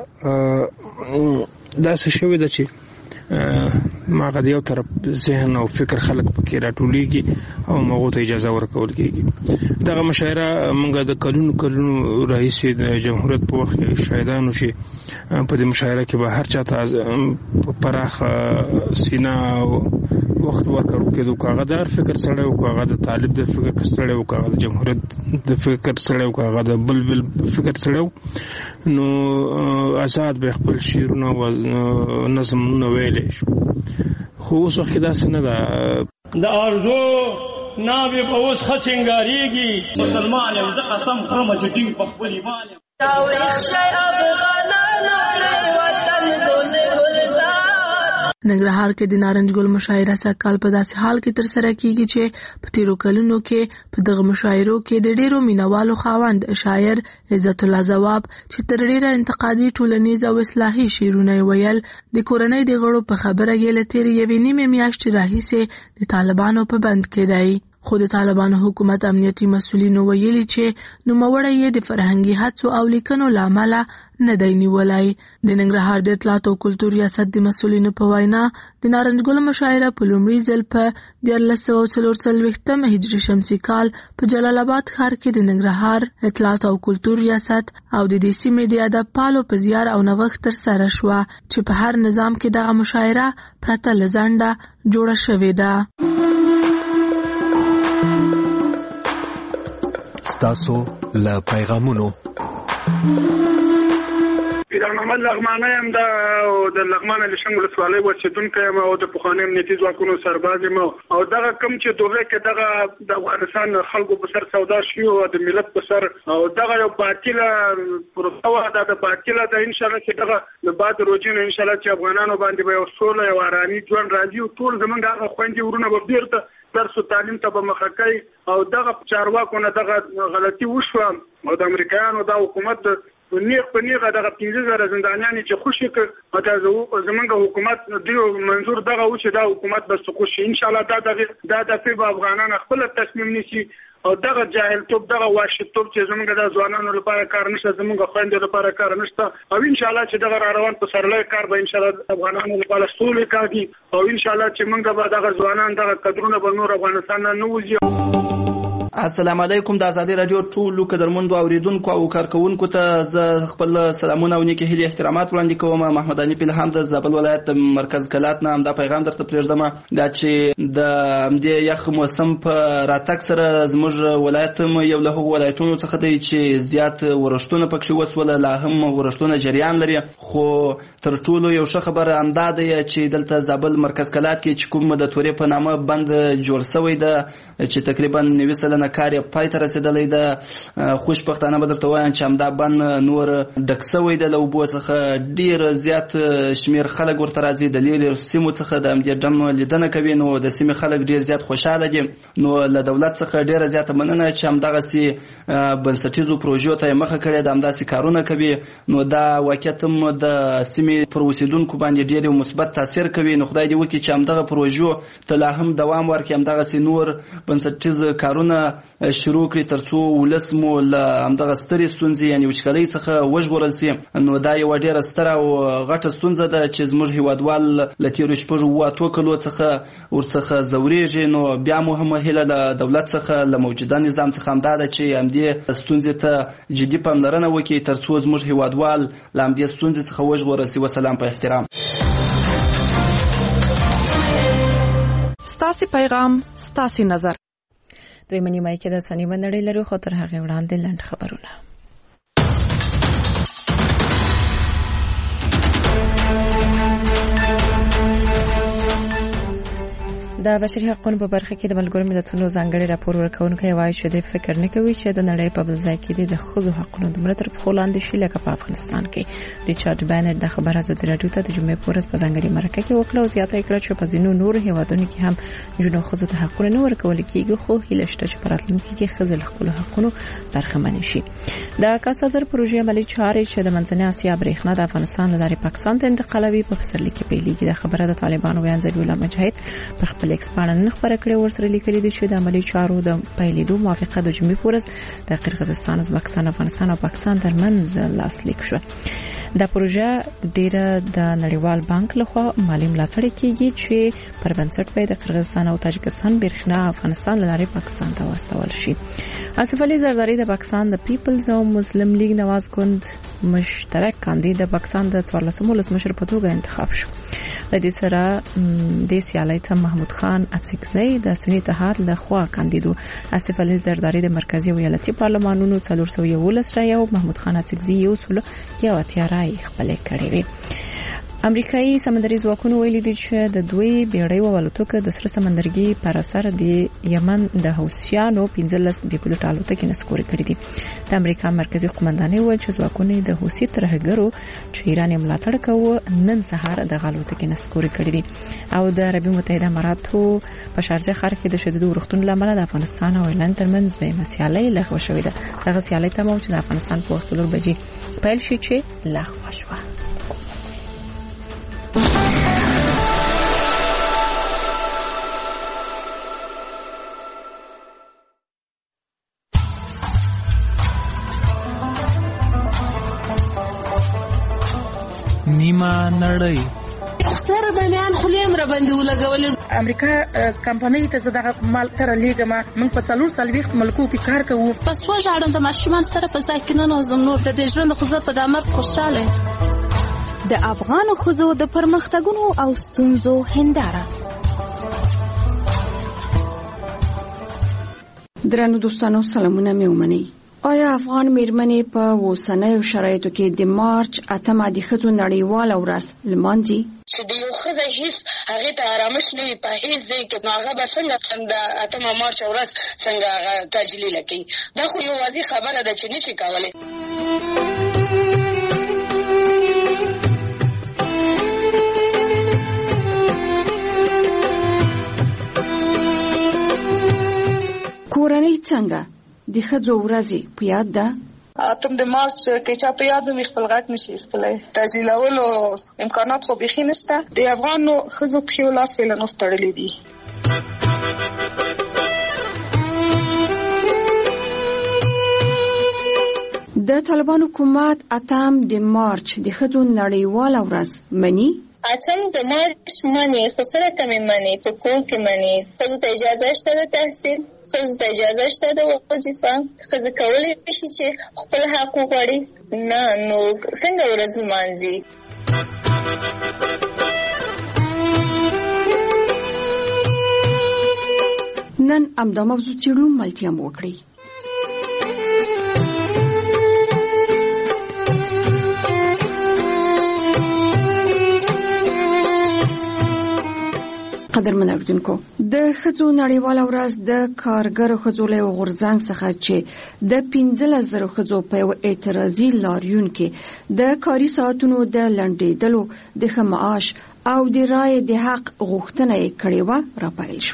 داسې شوې ده چې ماغه د یو طرف ذهن او فکر خلک پکې راټولېږي او مغو ته اجازه ورکول کېږي. دغه مشاعره موږ د کلونو کلونو راهیسې د جمهوریت په وخت کې شاهدانو چې په دې مشاعره کې به هر چا ته پراخ سینه وخت ورکړو کېدو، که هغه د هر فکر سړی و، که هغه د طالب د فکر سړی و، که هغه د جمهوریت د فکر سړی و، که هغه د بل بل فکر سړی و، نو آزاد به خپل شعرونه او نظمونه ویلی شو. خو اوس وخت کې داسې نه ده. د ارزو ناوې به اوس ښه سینګارېږي. مسلمان یم زه قسم خورم چې ټینګ په خپل ایمان یم. ننګرهار کې د نارنج ګل مشاعره سږکال په داسې حال کې ترسره کیږي چې په تیرو کلونو کې په دغه مشاعرو کې د ډیرو مینوالو خاوند شاعر عزت الله ځواب چې تر ډیره انتقادي ټولنیز او اصلاحي شعرونه ویل، د کورنۍ د غړو په خبره یې له تیرې یوې نیمې میاشتې راهیسې د طالبانو په بند کې دی. خو د طالبانو حکومت امنیتي مسؤلینو ویلي چې نوموړی یې د فرهنګي هڅو او لیکنو له امله نه دی نیولی. د ننګرهار د اطلاعات او کلتور ریاست د مسؤلینو په وینا د نارنج ګل مشاعره په لومړي ځل په دیارلس سوه څلور څلوېښتم هجري شمسي کال په جلال آباد ښار کې د ننګرهار اطلاعات او کلتور ریاست او د دې سیمې د ادب پالو په زیار او نوښت ترسره شوه چې په هر نظام کې دغه مشاعره پرته له ځنډه جوړه شوې ده. ستاسو له پیغامونو ایران محمد لغمانه یم دا د لغمان لشنګ ولسوالۍ اوسېدونکی یم او د پخواني امنیتي ځواکونو سرباز یم او دغه کم چې دوغې کې دغه د افغانستان خلکو په سر سودا شي او د ملت په سر او دغه یو باطله پروسه وه، دا د باطله ده. انشاءالله چې دغه د بعد روجې نه انشاءالله چې افغانانو باندې به یو سوله یو ارامي ژوند راځي او ټول زمونږ هغه خویندې ورونه به بېرته درس و تعلیم ته به مخه کوي او دغه چارواکو نه دغه غلطي وشوه او د امریکایانو دا حکومت نیغ په نیغه دغه پنځه زره زندانیانې چې خوشي کړ زمونږ حکومت دیو منظور دغه و چې دا حکومت به سقوط شي. انشاءالله دا دغه دا دفعې به افغانان خپل تصمیم نیسي او دغه جاهلتوب دغه واشتوب چې زمونږ د ځوانانو لپاره کار نشته، زمونږ خویندو لپاره کار نشته او انشاءالله چې دغه را روان په سرلوی کار به انشاءالله افغانانو لپاره سولې کاږي او انشاءالله چې موږ به دغه ځوانان دغه قدرونه به نور افغانستان نه نه وځي. السلام علیکم. د ازادي رادیو ټولو قدرمنو اوریدونکو او کارکونکو ته زه خپل سلامونه او نیکه هیلې احترامات وړاندې کوم. محمد علي پیلهام د زابل ولایت مرکز کلات نه دا پیغام درته پرېږدم دا چې د دې یخ موسم په راتګ سره زموږ ولایت یو له هغو ولایتونو څخه دی چې زیات ورښتونه پکښې وسوله، لا هم ورښتونه جریان لري. خو تر ټولو یو ښه خبره همدا ده چې دلته زابل مرکز کلات کې چې کوم د تورې په نامه بند جوړ شوی ده چې تقریبا نوي سلنه کار یې پای ته رسېدلی ده. خوشبختانه به درته وایم چې همدا بند نور ډک شوی ده له اوبو څخه. ډېر زیات شمېر خلک ورته راځي د لرې سیمو څخه د همدې ډم لیدنه کوي، نو د سیمې خلک ډېر زیات خوشحاله دي. نو له دولت څخه ډېره زیاته مننه چې همدغسې بنسټیزو پروژو ته یې مخه کړې ده، همداسې کارونه کوي. نو دا واقعیت هم د سیمې پر اوسېدونکو باندې ډېر یو مثبت تاثیر کوي. نو خدای دې وکړي چې همدغه پروژو ته لا هم دوام ورکړي، همدغسې نور بنسټیز کارونه څخه شروع کړي ترڅو ولس مو له همدغه سترې ستونزې یعنې وچکالۍ څخه وژغورل سي. نو دا یوه ډېره ستره او غټه ستونزه ده چې زموږ هیوادوال له تېرو شپږو اووه اتو کلو څخه ورڅخه ځورېږي. نو بیا مو هم هیله له دولت څخه له موجوده نظام څخه همدا ده چې همدې ستونزې ته جدي پاملرنه وکړي ترڅو زموږ هیوادوال له همدې ستونزې څخه وژغورل سي. وسلام په احترام. ستاسې پیغام ستاسې نظر. دویمه نیمایي کې د سنیمه نړۍ لرو خو تر هغې وړاندې لنډ خبرونه. د بشري حقوقو په برخه کې د ملګرو ملتونو ځانګړي راپور ورکونکي وایي چې د فکر نه کوي چې د نړۍ په بل ځای کې د ښځو حقوقو دومره تر پښو لاندې شي لکه په افغانستان کې. ریچارډ بانر د خبر ازادي راډیو ته د جمعې په ورځ په ځانګړي مرکه کې وکړه او زیاته کړه چې په ځینو نورو هیوادونو کې هم جنو ښځو ته حقوق نه ورکول کېږي خو هیله شته چې په راتلونکي کې ښځې له خپلو حقوقو برخمن شي. د کاسازر پروژې عملي چارې چې د منځنۍ اسیا برېښنا د افغانستان له لارې پاکستان ته انتقالوي په پسرلي کې پیلېږي. د خبره د طالبانو ویان ذبیح الله مجاهد پر خپل ایکس باندې خبره کړې ورسره لیکلي دي چې د عملي چارو د پیلېدو موافقه د جمعې په ورځ د قرغیزستان، ازبکستان، افغانستان او پاکستان ترمنځ لاسلیک شوه. دا پروژه ډیره د نړیوال بانک لخوا مالی ملاتړ کیږي چې پر بنسټ به د قرغیزستان او تاجکستان برېښنا افغانستان لاره پاکستان ته واستول شي. آصف علي زرداری د پاکستان د پیپلز او مسلم لیگ نواز ګوند مشترک کاندید د پاکستان د څوارلسم ولسمشر په توګه انتخاب شو. د دې سره د سیالۍ ته محمود خان اڅکزی د سنی اتحاد له خوا کاندیدو. آصف علي زرداری د مرکزی او ایالتي پارلمانونو څلور سوه یولس رایې او محمود خان اڅکزی یو سل یو اتیا رایې خپل کړې وي. امریکایي سمندري ځواکونو ویلي دي چې د دوی بیړۍ الوتکه د سره سمندرګي پر اثر د یمن د حوثیانو پنځلس بیپلوټ الوتکې نسکوري کړې دي. د امریکا مرکزی قومندانۍ ویل چې ځواکونه د حوثي ترهګرو چې ایران ملاتړ کوي نن سهار د الوتکې نسکوري کړې دي. او د عربي متحده اماراتو په شارجه ښار کې د شدید اورښتونو لامل د افغانستان او ایران ترمنځ د مسیالۍ لغوه شوې ده. دغه سیالۍ ته مو چې د افغانستان په وخت څلور بجې پیل شي چې لغوه شوه. نیمه نړۍ سره د میان خلیم را باندې ولګول. امریکا کمپنۍ ته زداغه مال تر لیګما موږ په څلور سلويخت ملکو کې کار کوو. پس و ژړم د ماشومان سره په ځای کې نه نوزم نور د دې ژوند خو زه په دامر خوشاله. د افغان خزو د پرمختګونو او ستونزو هنداره. درنو دوستانو سلامونه مې ومنئ. آیا افغان میرمنې په اوسنیو شرایطو کې د مارچ اتمه د ښځو نړیواله ورځ لمانځي؟ چې د یو ښځه هیڅ هغې ته ارامش نه وي په هیڅ ځای کې، نو هغه به څنګه د اتمه مارچ ورځ څنګه تجلیله کوي؟ دا خو یو واضح خبره ده چې نشي کولی. کورنۍ څنګه د ښځو ورځې په یاد ده؟ اتم د مارچ کې چا په یاد مې خپل غږ نشي ایستلی. تجلیلولو امکانات خو بیخي نشته. د افغانو ښځو پښې او لاس په لنوس تړلي دي. د طالبانو حکومت اتم د مارچ د ښځو نړیواله ورځ مني؟ اتم د مارچ مني، خو سره کمې مني. په کور کې مني. ښځو ته اجازه شته د تحصیل، ښځو ته اجازه شته د وظیفه، ښځه کولی شي چې خپل حق وغواړي. نه نو څنګه ورځ لمانځي؟ نن همدا موضوع څېړو، ملتیا مو وکړئ. قدرمن اوریدونکو، د ښځو نړیواله ورځ د کارګرو ښځو له غورځنګ څخه چې د پنځلس زره ښځو په یو اعتراضي لاریون کې د کاري ساعتونو د لنډېدلو، د ښه معاش او د رایې د حق غوښتنه یې کړې وه راپیل شوه، چې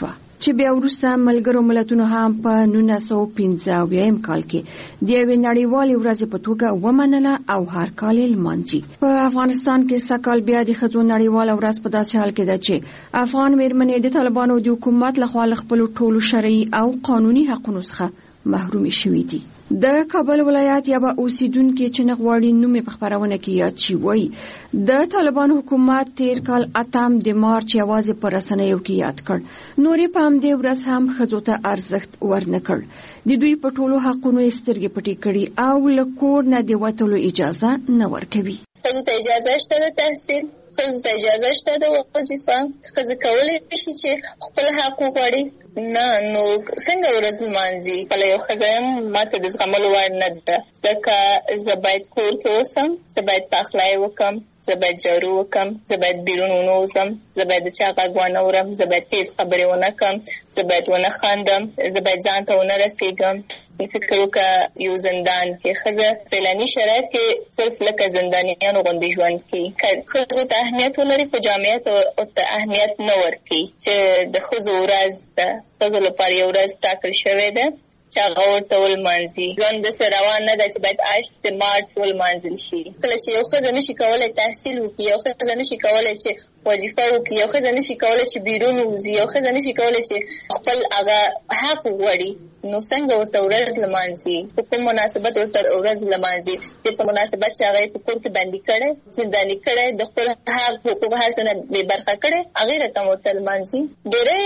چې بیا وروسته ملګرو ملتونو هم په نولس سوه پنځه اویایم کال کې د یوې نړیوالې ورځې په توګه ومنله او هر کال یې لمانځي. په افغانستان کې سږکال بیا د ښځو نړیواله ورځ په داسې حال کې ده چې افغان مېرمنې د طالبانو د حکومت لخوا له خپلو ټولو شرعي او قانوني حقونو څخه محرومې شوي دي. د کابل ولایت یوه اوسیدونکې چې نه غواړي نوم یې په خپرونه کې یاد شي وایي د طالبانو حکومت تیر کال اتم د مارچ یوازې په رسنیو کې یاد کړ، نور یې په همدې ورځ هم ښځو ته ارزښت ورنه کړ. د دوی په ټولو حقونو یې سترګې پټې کړي او له کور نه د وتلو اجازه نه ورکوي. ښځو ته اجازه شته د تحصیل، ښځو ته اجازه شته د وظیفه، ښځه کولی شي چې خپل حق وغواړي. نه نو څنګه ورځ لمانځي؟ خپله یو ښځه یم، ما ته د زغملو وړ نه ده، ځکه زه باید کور کې اوسم، زه باید پخلی وکړم، زه باید جارو وکړم، زه باید بیرون ونه وځم، زه باید د چا غږ ونه اورم، زه باید تیز خبرې ونه کړم، زه باید ونه خندم، زه باید ځان ته ونه رسېږم. فکر وکړه یو زندان کې ښځه فعلاني شرایط کې صرف لکه زندانیانو غوندې ژوند کوي. ښځو ته اهمیت ولري خو جامعیت ورته اهمیت نه ورکوي چې د ښځو ورځ ده، ښځو لپاره یو ورځ ټاکل شوې ده چې هغه ورته ولمانځي. ژوند داسې روان نه ده چې باید اشت مارچ ولمانځل شي. کله چې یو ښځه نشي کولی تحصیل وکړي، یو ښځه نشي کولی چې وظیفه وکړي، یو ښځه نشي کولی چې بیرون ووځي، یو ښځه نشي کولی چې خپل هغه حق وغواړي، نو څنګه ورته ورځ لمانځي؟ په کوم مناسبت ورته ورځ لمانځي؟ د په مناسبت چې هغه په کور کې بندي کړی، زنداني کړی، د خپل حق حقوق هر څه نه بې برخه کړی، هغې رقم ورته لمانځي. ډېری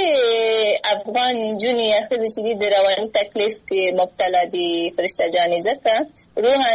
افغان نجونې یا ښځې چې دي د رواني تکلیف کې مبتلا دي فرشته جانې، ځکه روحاً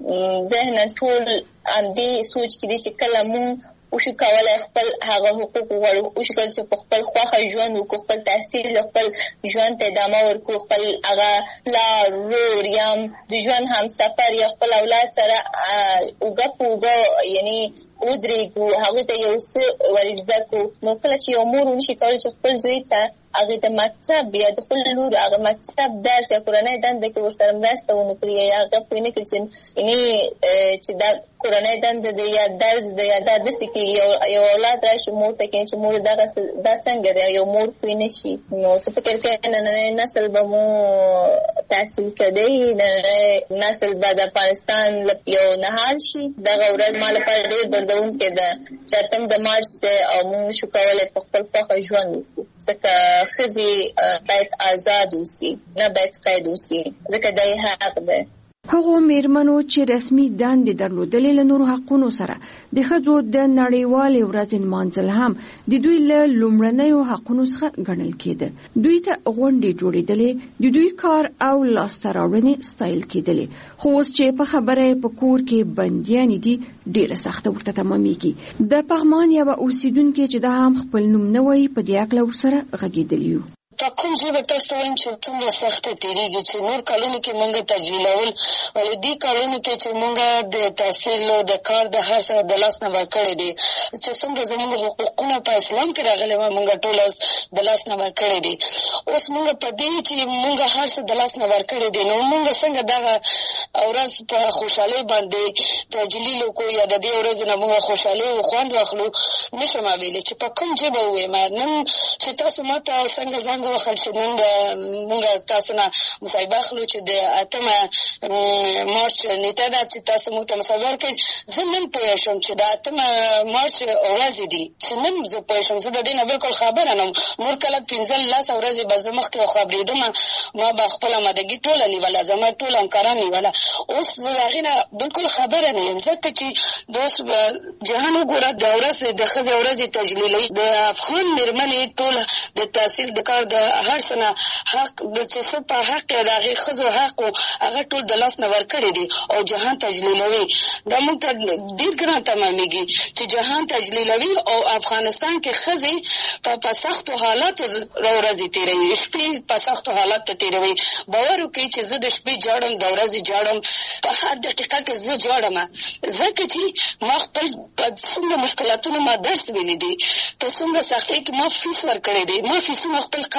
ذهناً ټول همدې سوچ کې دي چې کله مونږ وشو کولای خپل هغه حقوق وغواړو، وشو کولای چې په خپل خوښه ژوند وکړو، خپل تحصیل خپل ژوند ته ادامه ورکړو، خپل هغه پلار، ورور یا د ژوند همسفر یا خپل اولاد سره اوږه په اوږه یعنی ودرېږو، هغوی ته یو څه ور زده کړو. نو کله چې یو مور ونشي کولی چې خپل زوی ته هغې د مکتب یا د خپل لور هغه مکتب درس یا کورنۍ دنده کې ورسره مرسته ونه کړي یا هغه پوه نه کړي چې یعنې چې دا کورنۍ دنده ده یا درس ده یا دا داسې کې یو اولاد راشي مور ته کوي چې مور دغه دا څنګه ده، یو مور پوه نه شي. نو ته فکر کوې نننی نسل به مو تحصیل کدی، نننی نسل به د افغانستان یو نهال شي. دغه ورځ ما لپاره ډېر دردونکې ده چې اتم د مارچ دی او موږ نشو کولی په خپل خوښه ژوند وکړو، ځکه ښځې باید آزاد اوسي، نه باید قید اوسي، ځکه دا یې حق دی. هغو مېرمنو چې رسمي دندې درلودلې له نورو حقونو سره د ښځو د نړیوالې ورځې لمانځل هم د دوی له لومړنیو حقونو څخه ګڼل کېده. دوی ته غونډې جوړېدلې، د دوی کار او لاسته راوړنې ستایل کېدلې، خو اوس چې په خبره په کور کې بندیانې دي ډېره سخته ورته تمامېږي. د پغمان یوه اوسیدونکې چې دا هم خپل نوم نه وایي په دې هکله ورسره غږېدلي یو. په کوم ځای به تاسو وایم چې څومره سخته تېرېږي چې نور کلونو کې مونږ تجویلول، ولې دې کلونو کې چې مونږ د تحصیل او د کار د هر څه د لاس نه ورکړی دي، چې څومره زموږ حقوقونه په اسلام کې راغلي وه مونږ ټول د لاس نه ورکړی دي. اوس مونږ په دې چې مونږ هر څه د لاس نه ورکړی دي، نو مونږ څنګه دغه ورځ په خوشحالۍ باندې تجلیل وکړو یا د دې ورځې نه مونږ خوشحالۍ او خوند واخلو؟ نشم ویلی چې په کوم ځای به ووایم. نن چې تاسو ما ته څنګه زنګ ووهل چې نن مونږ تاسو نه مصاحبه اخلو چې د اتمه مارچ نیټه ده چې تاسو موږ ته مصاحبه ورکړئ، زه نن پوه شوم چې د اتمه مارچ ورځې دي، چې نن زه پوه شوم. زه د دې نه بلکل خبره نه وم. نور کله پنځه لس ورځې به زه مخکې وخبرېدم، ما به خپله مدګي ټوله نیوله، زما ټول همکاران نیوله. اوس زه د هغې نه بلکل خبره نه یم، ځکه چې د اوس جهان وګوره د ورځ د ښځې ورځې تجلیلوي. د افغان مېرمنې ټول د تحصیل د کار د هر څه نه حق د چې څه په حق د هغې ښځو حق و هغه ټول د لاس نه ورکړی دي او جهان تجلیلوي. دا موږ ته ډېر ګران تمامېږي چې جهان تجلیلوي او افغانستان کې ښځې په سختو حالاتو ورځې تېروي، شپې په سختو حالاتو تېروي. باور وکړئ چې زه د شپې جاړم، د ورځې جاړم، په هر دقیقه کې زه جاړم، ځکه چې ما خپل په څومره مشکلاتونو ما درس ویلی دی، په څومره سختۍ کې ما فیس ورکړی دی، ما فیسونه خپل کال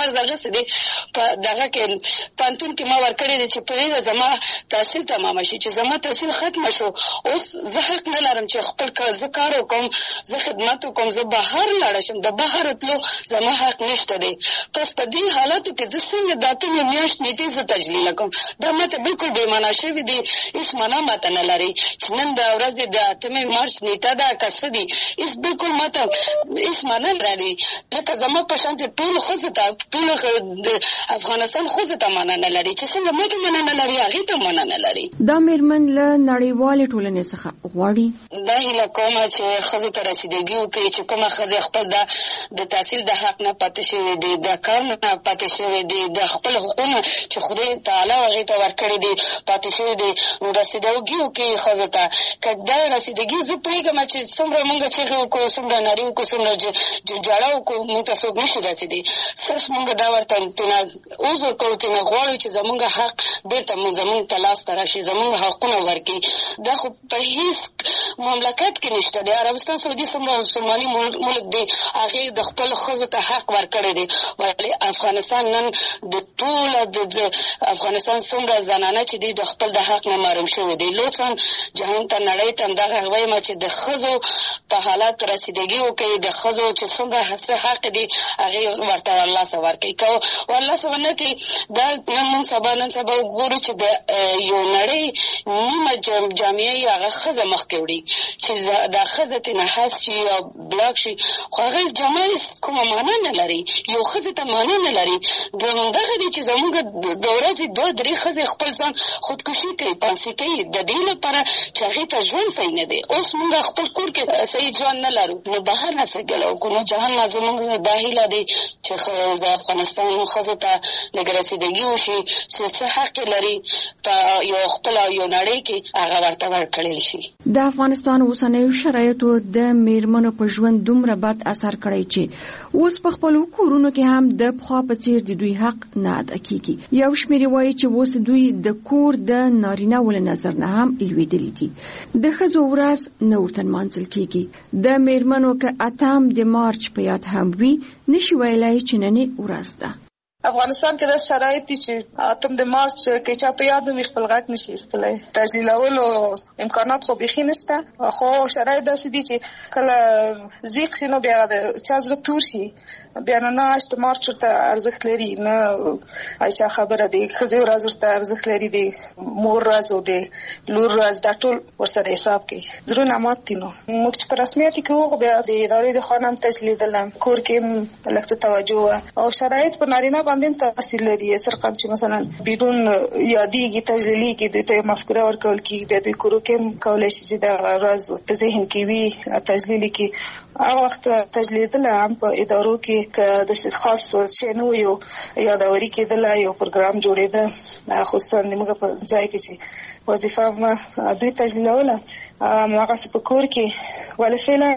قرض اغست دي په دغه کې پانتون کې ما ورکړی دي چې په دې زما تحصیل تمام شي چې زما تحصیل ختم شو اوس زه حق نه لرم چې خپل کار وکم زه خدمت وکم زه بهر لاړ شم د بهر تلو زما حق نشته دی پس په دې حالاتو کې زه څنګه داته مې میاشت نیټه زه تجلیل کوم دا ماته بالکل بې معنا شوی دی هیڅ معنا ماته نه لري چې نن د ورځې د اتمې مارچ نیټه ده که دي هیڅ بالکل ماته هیڅ معنا نه لري لکه زما په شان ټول ښځو ته ټول د افغانستان ښځو ته معنا نه لري چې څنګه ماته معنا نه لري هغې ته معنا نه لري. دا مېرمن له نړیوالې ټولنې څخه غواړي دا هیله کومه چې ښځو ته رسیدګي وکړي چې کومه ښځه خپل د تحصیل د حق نه پاتې شوې دي د کار نه پاتې شوې دي د خپل حقوقونه چې خدای تعالی هغې ته ورکړي دي پاتې شوې دي نو رسیدګي وکړي ښځو ته که دا رسیدګي زه پوهېږم چې څومره مونږ چغې وکړو څومره نارې وکړو څومره جاړه وکړو مونږ ته څوک نشي رسېدی صرف مونږ دا ورته تېنه عذر کوو تېنه غواړو چې زمونږ حق بېرته زمونږ ته لاسته راشي زمونږ حقونه ورکړي دا خو په هېڅ مملکت کې نشته دی عربستان سعودي څومره مسلماني ملک دی هغې د خپل ښځو ته حق ورکړی دی ولې افغانستان نن د ټوله د افغانستان څومره زنانه چې دی د خپل د حق نه محروم شوي دي لطفا جهان ته نړۍ ته همدغه وایم چې د ښځو په حالات رسیدګي وکړي د ښځو چې څومره څه حق دي هغې ورته ورلاسه ورکړي که ورلاسه ونه کړي دا نن موږ سبا نن سبا وګورو چې د یو نړۍ نیمه جامعه یې هغه ښځه مخکې وړي چې دا ښځه ترې نه حس شي یا بلاک شي خو هغه جامعه کومه معنا نه لري یو ښځې ته معنا نه لري دغه دی چې زموږ د ورځې دوه درې ښځې خپل ځان خودکشي کوي پانسي کوي د دې لپاره چې هغې ته ژوند صحیح نه دی اوس موږ خپل کور کې صحیح ژوند نه لرو نو بهر نه څه ګله وکړو نو جهان نه زموږ دا هیله دی چې د افغانستان ښځو ته لږ رسیدګي وشي چې څه حق لري په یو خپل یو نړۍ کې هغه ورته ورکړل شي. د افغانستان اوسنیو شرایطو د میرمنو په ژوند دومره بد اثر کړی چې اوس په خپلو کورونو کې هم د پخوا په څیر د دوی حق نه ادا کیږي. یو شمېر وایي چې اوس دوی د کور د نارینه ول نظر نه هم لوېدلي دي. د ښځو ورځ نه ورته نمانځل کیږي. د میرمنو که اتم د مارچ په یاد هم وي نشي ویلای چې نن ورځ ده. افغانستان کې د شرایط دي چې اتم د مارچ کې چا په یاد وي خپل غږ نشي ایستلی تجلیلولو امکانات خو بیخي نشته خو شرایط داسې دي چې کله زیق شي نو بیا د چا زړه تور شي بیا نه اشت مارچ ورته ارزښت لري نه ایچا خبره دی ښځې ورځ ورته ارزښت لري دی مور ورځ او د لور ورځ دا ټول ورسره حساب کوي زړونه مات دي نو موږ چې په رسمیت کې وغو بیا د ادارې د خوا نه هم تجلیدلم کور کې هم لږ څه توجه وه او شرایط په نارینه باندې تاثیر لري سرقم چې مثلا بیرون یادېږي تجلیلېږي دوی ته مفکوره ورکول کېږي بیا دوی کورو کې هم کولی شي چې دغه راز په ذهن کې وي تجلیل کړي هغه وخت تجلیدله هم په ادارو کې که داسې خاص شی نه وي یادوري کېدله یو پروګرام جوړېده خصوصا زموږ په ځای کې چې وظیفه دوی تجلیلوله هماغسې په کور کې ولې فعلا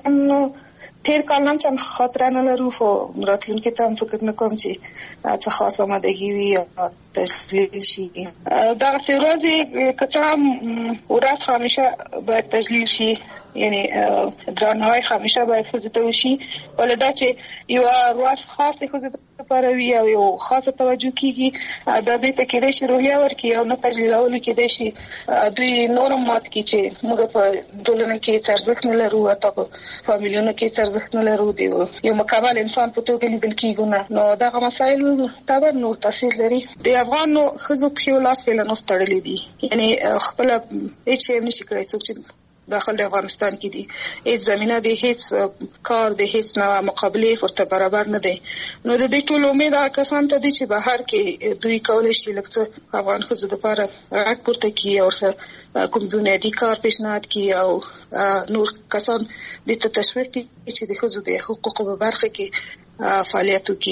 تیر کال هم چند خاطره نه لرو خو راتلونکي ته هم فکر نه کوم چې څه خاص آمادګي وي یا تجلیل شي دغسې ورځې که څه هم ورځ همیشه باید تجلیل شي یعنی درناوی همیشه باید ښځو ته وشي ولې دا چې یوه ورځ خاصې ښځو لپاره وي او یو خاصه توجه کېږي دا دوی ته کېدای شي روحیه ورکړي او نه تجلیلولو کېدای شي دوی نور هم مات کړي چې موږ په ټولنه کې څه ارزښت نه لرو حتی په فامیلونو کې څه ارزښت نه لرو د یو مکمل انسان په توګه لیدل کېږو نه نو دغه مسایل طبعا نور تاثیر لري. د افغانو ښځو پښې او لاس فعلا اوس تړلي دي یعنې خپله هېڅ شی هم نشي کړی څوک چې داخل د افغانستان کې دي هیڅ زمینه دی هیڅ کار دی هیڅ نه مقابله ورته برابر نه دی نو د دې ټول امید هغه کسان ته دی چې بهر کې دوی کولی شي لږ څه افغان ښځو دپاره غږ پورته کړي او ورته کوم بنیادي کار پیشنهاد کړي او نور کسان دې ته تشویق کړي چې د ښځو د حقوقو په برخه کې فعالیت وکړي.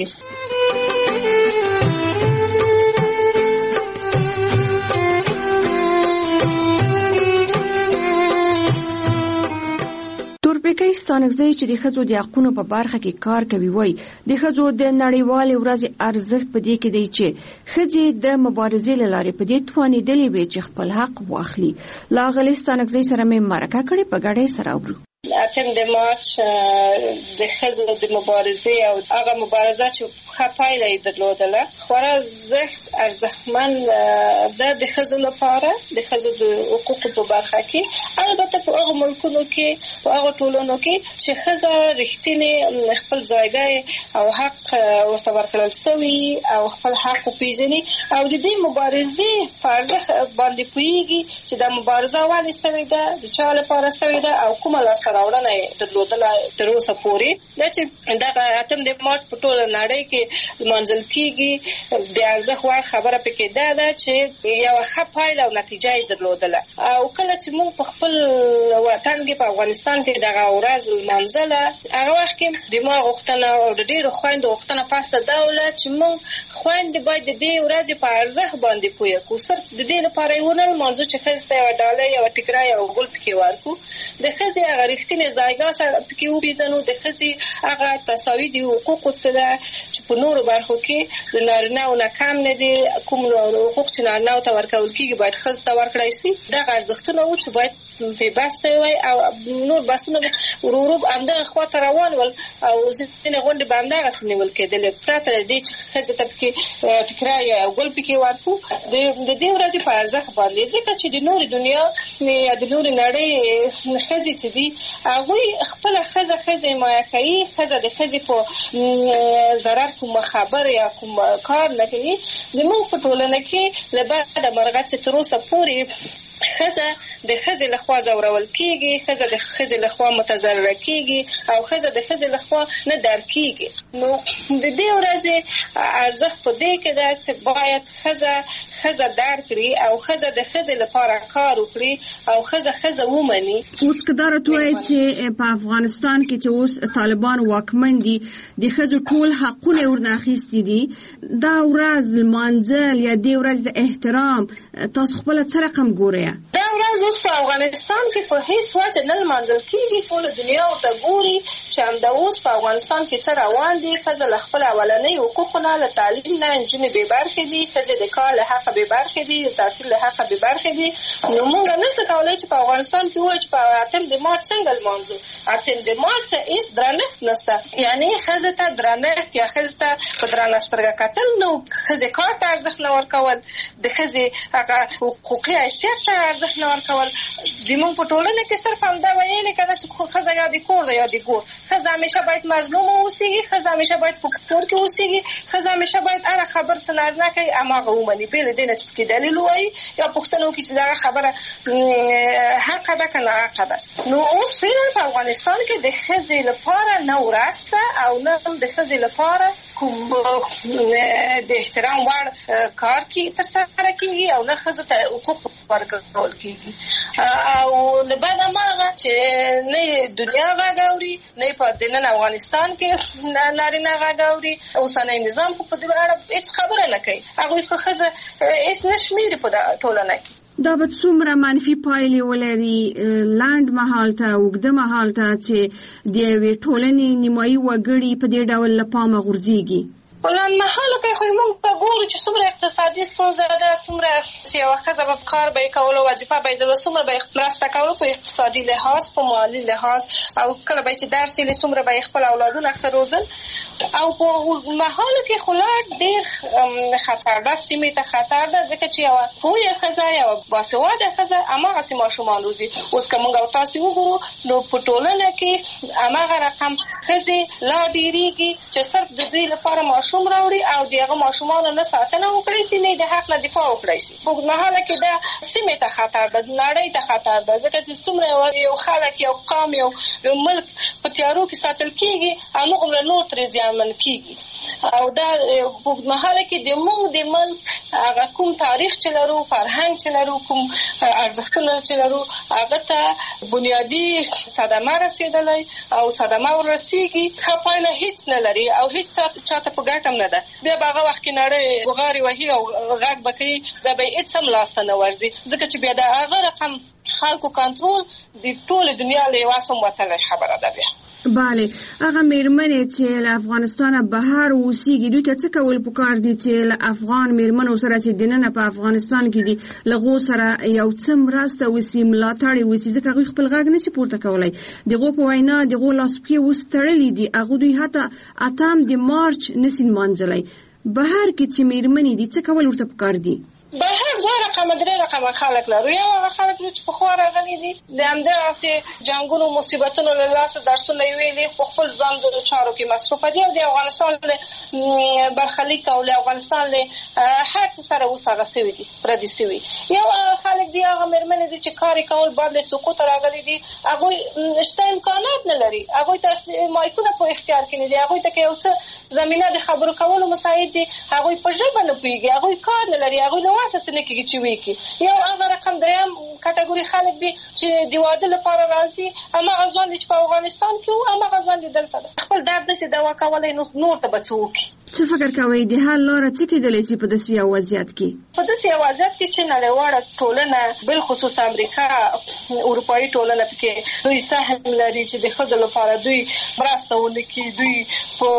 تورپیکی ستانکزی چې د ښځو د حقونو په برخه کې کار کوي وایي د ښځو د نړیوالې ورځې ارزښت په دې کې دی چې ښځې د مبارزې له لارې په دې توانېدلې وي چې خپل حق واخلي. له ښاغلي ستانکزی سره مې مرکه کړې په ګډه یې سره اورو. اتم د مارچ د ښځو د مبارزې او هغه مبارزه چې ښه پایله یې درلودله. خورا زښت ارزښتمن ده د ښځو لپاره د ښځو د حقوقو په برخه کې، البته په هغو ملکونو کې په هغو ټولنو کې چې ښځه رښتینې خپل ځایګی او حق ورته ورکړل سوي او خپل حق وپېژني او د دې مبارزې په ارزښت باندې پوهېږي چې دا مبارزه ولې سوې ده، د چا لپاره سوې ده او کومه لاسته راوړنه یې درلودله تر اوسه پورې. دا چې دغه اتم د مارچ په ټوله نړۍ کې لمانځل کېږي، د ارزښت وړ خبره پکې دا ده چې یوه ښه پایله او نتیجه یې درلودله. او کله چې موږ په خپل وطن کې په افغانستان کې دغه ورځ لمانځله، هغه وخت کې د ما غوښتنه او د ډېرو خویندو غوښتنه پاسه دا وله چې موږ خویندې باید د دې ورځې په ارزښت باندې پوه کړو. صرف د دې لپاره یې ونه لمانځو چې ښځې ته یوه ډالۍ یوه ټیکره یوه ګل پکې ورکړو، د ښځې هغه رښتینې ځایګاه سره پکې وپېژنو، د ښځې هغه تساوي د حقوقو څه ده چې په نورو برخو کې د نارینه‌و نه کم نه دي، کوم حقوق چې نارینه‌و ته ورکول کېږي باید ښځو ته ورکړی شي. دغه ارزښتونه وو چې باید په بحث وای او نور بحثونه ورو ورو همدغه خواته روان ول او ځینې غونډې به همدغسې نیول کېدلې، پرته له دې چې ښځې ته پکې ټیکره یا ګل پکې ورکړو د دې ورځې په ارزښت باندې. ځکه چې د نورې دنیا یا د نورې نړۍ ښځې چې دي هغوی خپله ښځه ښځه حمایه کوي، ښځه د ښځې په ضرر کومه خبر یا کوم کار نه کوي. زموږ په ټولنه کې له بده مرغه چې تر اوسه پورې ښځه د ښځې لخوا ځورول کېږي، ښځه د ښځې لخوا متضرره کېږي او ښځه د ښځې لخوا نه در کېږي. نو د دې ورځې ارزښت په دې کې ده چې باید ښځه ښځه در کړي او ښځه د ښځې لپاره کار وکړي او ښځه ښځه ومني. اوس که دا راته ووایي چې په افغانستان کې چې اوس طالبان واکمن دي د ښځو ټول حقونه یې ورنه اخیستي دي، دا ورځ لمانځل یا دې ورځ د احترام تاسو خپله څه رقم ګورئ؟ دا ورځ اوس په افغانستان کې په هیڅ وجه نه لمانځل کېږي. ټوله دنیا ورته ګوري چې همدا اوس په افغانستان کې څه روان دي. ښځه له خپل اولنۍ حقوقو نه، له تعلیم نه نجونې بې برخې دي، ښځې د کار له حقه بې برخې دي، د تحصیل له حقه بې برخې دي. نو موږ نشو کولی چې په افغانستان کې ووایو چې په اتم د مارچ څنګه لمانځو. اتم د مارچ هېڅ درنښت نشته، یعنې ښځې ته درنښت یا ښځې ته په درنه سترګه کتل نه، ښځې کار ته ارزښت نه ورکول، د ښځې هغه حقوقي حیثیت ته ارزښت نه ورکول. زموږ په ټولنه کې صرف همدا ویلې که نه چې ښځه یا د کور ده یا د ګور، ښځه همیشه باید مظلومه اوسېږي، ښځه همیشه باید په کور کې اوسېږي، ښځه همیشه باید هره خبر څه نارینه کوي هماغه ومني، بې له دې نه چې پکې دلیل ووایي یا پوښتنه وکړي چې دغه خبره حقه ده که ناحقه ده. نو اوس فعلا په افغانستان کې د ښځې لپاره نه ورځ ده او نه د ښځې لپاره کوم د احترام وړ کار کې ترسره کېږي او نه ښځو ته حقوق ورکول کېږي. او له بده مرغه چې نه دنیا غږ اوري، نه په دننه افغانستان کې نارینه غږ اوري، اوسنی نظام په دې اړه هېڅ خبره نه کوي. هغوی خو ښځه هېڅ نه شمېري په ټولنه کې. دا به څومره منفي پایلې ولري لنډ مهال ته اوږده مهال ته چې د یوې ټولنې نیمایي وګړي په دې ډول له پامه غورځېږي؟ په لنډ مهاله کې خو موږ ته ګورو چې څومره اقتصادي ستونزه ده، څومره چې یوه ښځه به کار به یې کولو، وظیفه به یې درلوده، څومره به یې مرسته کولو په اقتصادي لحاظ، په مالي لحاظ، او کله به یې چې درس یې څومره به یې خپل اولادونه ښه روزل. او په مهالو کې خو لا ډېر خطر ده، سیمې ته خطر ده، ځکه چې یوه پوهه ښځه یوه باسواده ښځه هماغسې ماشومان روزي. اوس که موږ او تاسې وګورو نو په ټولنه کې هماغه رقم ښځې لا ډېرېږي چې صرف د دوی لپاره ماشوم راوړي او د هغه ماشومانو نه ساتنه وکړی شي، نه د حق نه دفاع وکړی شي. په اوږدمهاله کې دا سیمې ته خطر ده، نړۍ ته خطر ده، ځکه چې څومره یو خلک یو قام یو ملک په تیارو کې ساتل کېږي هماغومره نور ترې زیانمن کېږي. او دا په اوږدمهاله کې د موږ د ملک هغه کوم تاریخ چې لرو، فرهنګ چې لرو، کوم ارزښتونه چې لرو، هغه ته بنیادي صدمه رسېدلی او صدمه ورسېږي، ښه پایله هېڅ نه لري او هېڅ چاته په ګټه نه ده. بیا به هغه وخت کې نړۍ بغارې وهي او غږ به کوي، بیا به یې هېڅ هم لاسته نه ورځي، ځکه چې بیا د هغه رقم خلکو کنټرول د ټولې دنیا له یوه سم وتلی خبره ده. بیا bale هغه میرمنې چې له افغانستانه بهر اوسېږي دوی ته څه کول پکار دي چې له افغان میرمنو سره چې دننه په افغانستان کې دي لغو سره یو څه مرسته وسی ملاتړ وسی ځکه هغه خپل غږ نشي پورته کولای دغه په وینا دغه لاسپکی وستړلې دي هغه دوی حتی اتم د مارچ نسین منځلای بهر کې چې میرمنې دي څه کول ورته پکار دي بهر دوه رقم درې رقم خلک لرو یو هغه خلک چې په خو راغلي دي د همداسې جنگونو مصیبتونو له لاسه درسونه ویلي په خپل ځان د چارو کې مصروف دي او د افغانستان له برخلیک او له افغانستان له هر څه سره وسغه سوي دي پردي سوي یو خلک دی هغه مرمنې دي چې کار کول بعد له سقوط راغلي دي هغه شته امکانات نه لري هغه ته مایکونه په اختیار کې نه دي هغه ته یو څه زمينه د خبرو کولو مساعد دي هغه په ژبه نه پیږي هغه کار نه لري هغه واسطه نه کیږي چې وکی یو هغه رقم دریم کټګوري خلک دي چې د واده لپاره راځي اما غزوان دي چې په افغانستان کې او اما غزوان دي دلته خپل درد نشي دوا کولای نو نور ته بچوکي څه فکر کوي د حل لاره څه کېدلی شي په داسې یو وضعیت کې په داسې یو وضعیت کې چې نړیواله ټولنه بل خصوص امریکا اروپایي ټولنه کې دوی سهم لري چې د ښځو لپاره دوی مرسته وکړي دوی په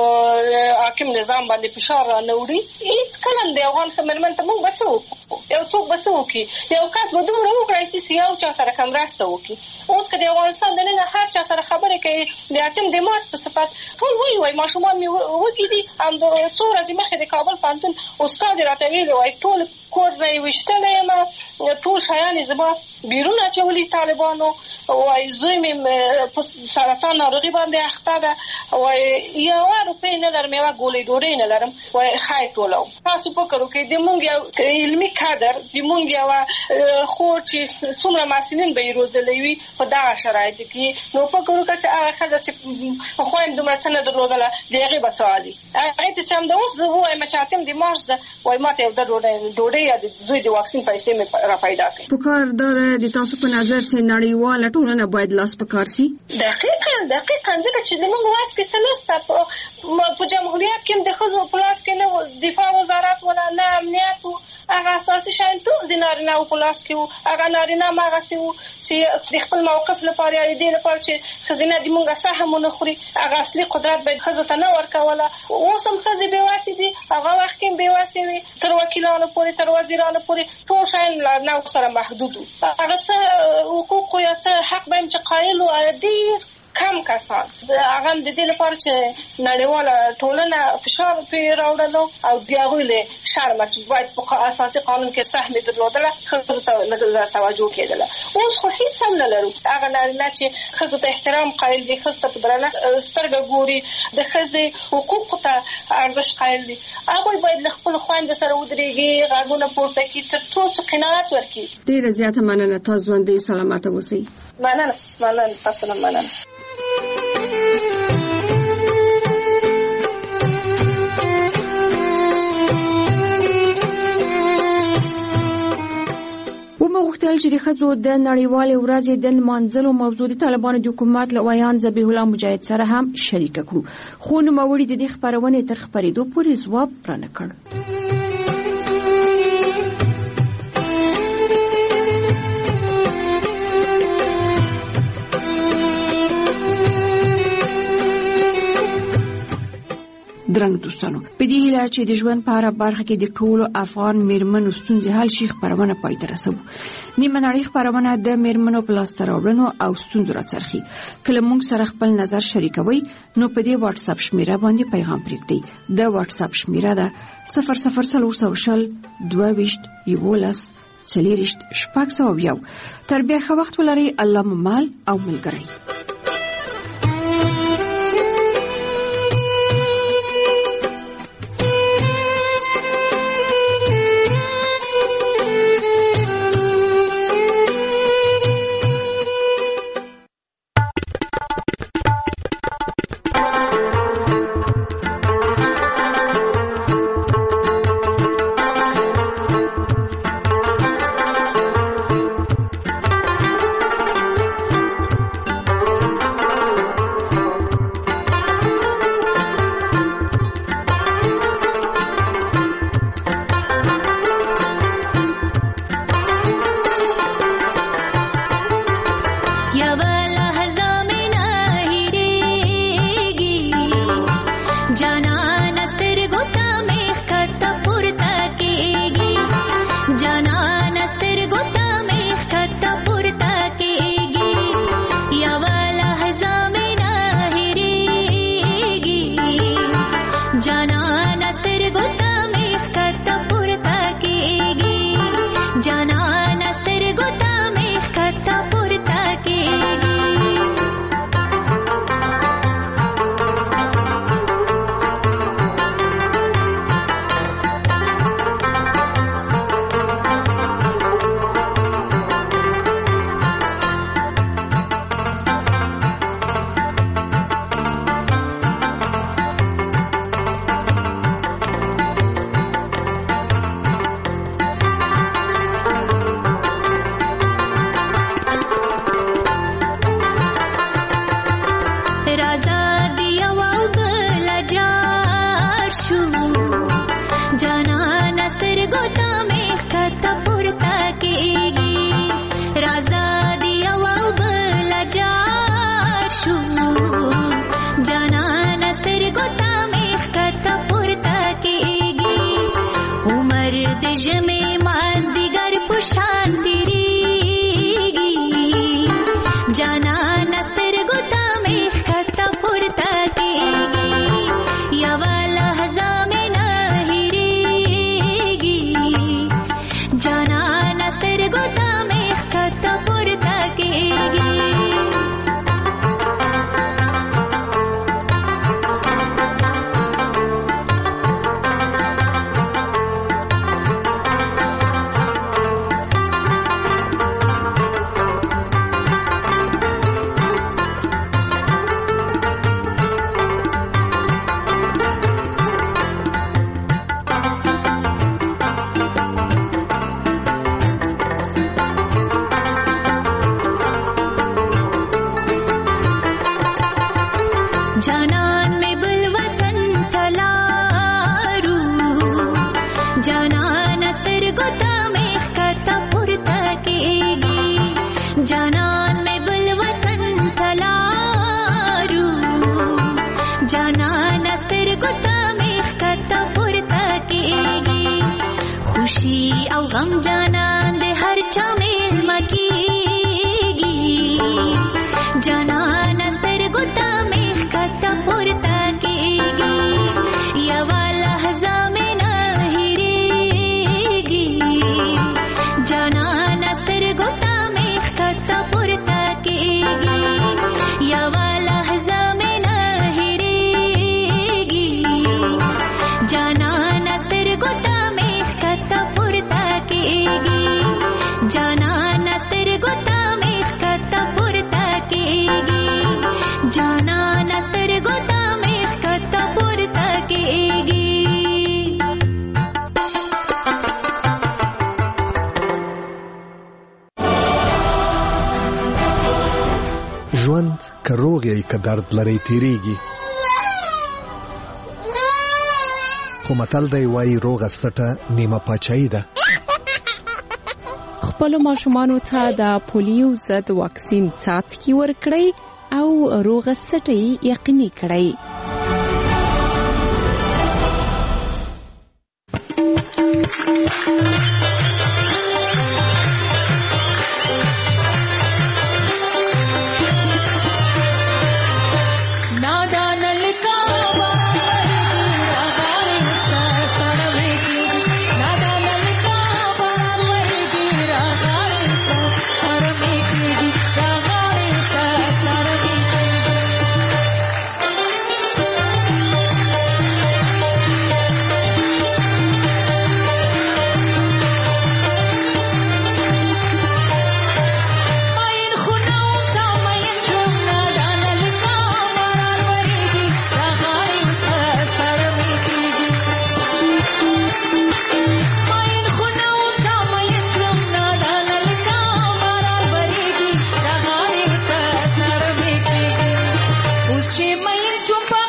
حاکم نظام باندې فشار راوړي هیڅ کلم دی افغان کمرمن ته موږ بچو یو څوک بچو کی یو کس به دومره وکړي چې یو چا سره کوم راسته وکړي اوس کله افغانستان د نه هر چا سره خبره کوي د حاکم د مات په صفت ټول وی وای ماشومان می وګړي هم سور از مخه د کابل پانتون استاد راتویل وای ټول کور نه وشتلې ما ټول شایان زما بیرون اچولي طالبانو وای زوی می سرطان ناروغي باندې اخته ده وای یو روپې نه لرم یو ګولې ډورې نه لرم وای خای ټولو تاسو فکر وکړئ د مونږ علمي کادر د مونږ یو خو چې څومره مسلین به روزلې وي په دا شرایط کې نو فکر وکړئ چې هغه خزه چې خو هم دومره څنګه درلودله دغه بچالي هغه ته سم د اوس وای مچاتم د مارس وای ماته یو د ډوډۍ ډوډۍ د زوی د واکسین پیسې مې را پیدا کړې په کار دا د تاسو په نظر چې نړیواله ټولنه باید لاس په کار شي دقیقاً دقیقاً ځکه چې موږ واس کې سلسته په جمهوریت کې د خزو پلاس کې نه دفاع وزارت ولا نه امنیت هغه اساسي شان ټول د نارینه او پلاس کې هغه نارینه ماغه سي چې خپل موقف لپاره یا دې لپاره چې خزینه د مونږه سهمونه خوري هغه اصلي قدرت به خزو ته نه ورکوله اوس هم خزي به واسي دي هغه وخت کې به واسي وي تر وکیلانو پورې تر وزیرانو پورې ټول شان نه سره محدود هغه څه حقوق یا څه حق به چې قایل او دي کم کسان هغه د دې لپاره چې نړیواله ټولنه فشار په راوړلو او بیا غوښله شرم چې باید په اساسي قانون کې سهم درلودله خزو ته نظر توجه کېدله اوس خو هیڅ هم نه لرو هغه نه چې خزو ته احترام قایل دي خزو ته درنه سترګه ګوري د خزې حقوق ته ارزښت قایل دي هغه باید خپل خويند سره ودرېږي غاګونه پورته کړي تر څو قناعت ورکړي ډیره زیاته مننه تاسو باندې سلامات اوسئ مننه مننه تاسو نه مننه ومغوښتل چې د ښځو د نړیوالې ورځې د لمانځلو موضوع د طالبانو د حکومت له ویان ذبیح الله مجاهد سره هم شریکه کړو خو نوموړي د دې خبرونې تر خبرېدو پورې ځواب رانه کړ درنګ دوستانو په دې هیله چې د ژوند په هره برخه کې د ټولو افغان میرمنو ستونزې حل شي خبرونه پای ته رسوو نیمه نړۍ خبرونه د میرمنو په لاس ته راوړنو او ستونزو راڅرخي کله موږ سره خپل نظر شریکوي نو په دې واتس اپ شمیره باندې پیغام پرېږدئ د واتس اپ شمیره ده صفر صفر څلور سوه شل دوه ویشت یولس څلېرویشت شپږ سوه یو تر بیا ښه وخت ولرئ الله مو مال او ملګری جانان میں بل وطن تلارو جانان سترګو ته مې ښکته پورته کېږي جانان میں بل وطن تلارو جانان سترګو ته مې ښکته پورته کېږي خوشي او غم جانان د هر چا میلمه کېږي جانان سترګو ته مې ښکته پورته کېږي یوه لحظه مې نه هېرېږي جانان سترګو ته مې ښکته پورته کېږي یوه لحظه مې نه هېرېږي جانان سترګو ته مې ښکته پورته کېږي جانان سترګو ته مې ښکته پورته کېږي جانان سترګو ته مې ښکته پورته کېږي ژوند که روغ یې که درد لري تیریږي خو متل دی وایي روغه سټه نیمه پاچاهي ده خپلو ماشومانو ته د پولیو ضد واکسین څاڅکي ورکړئ او روغه سټه یقیني کړئ She might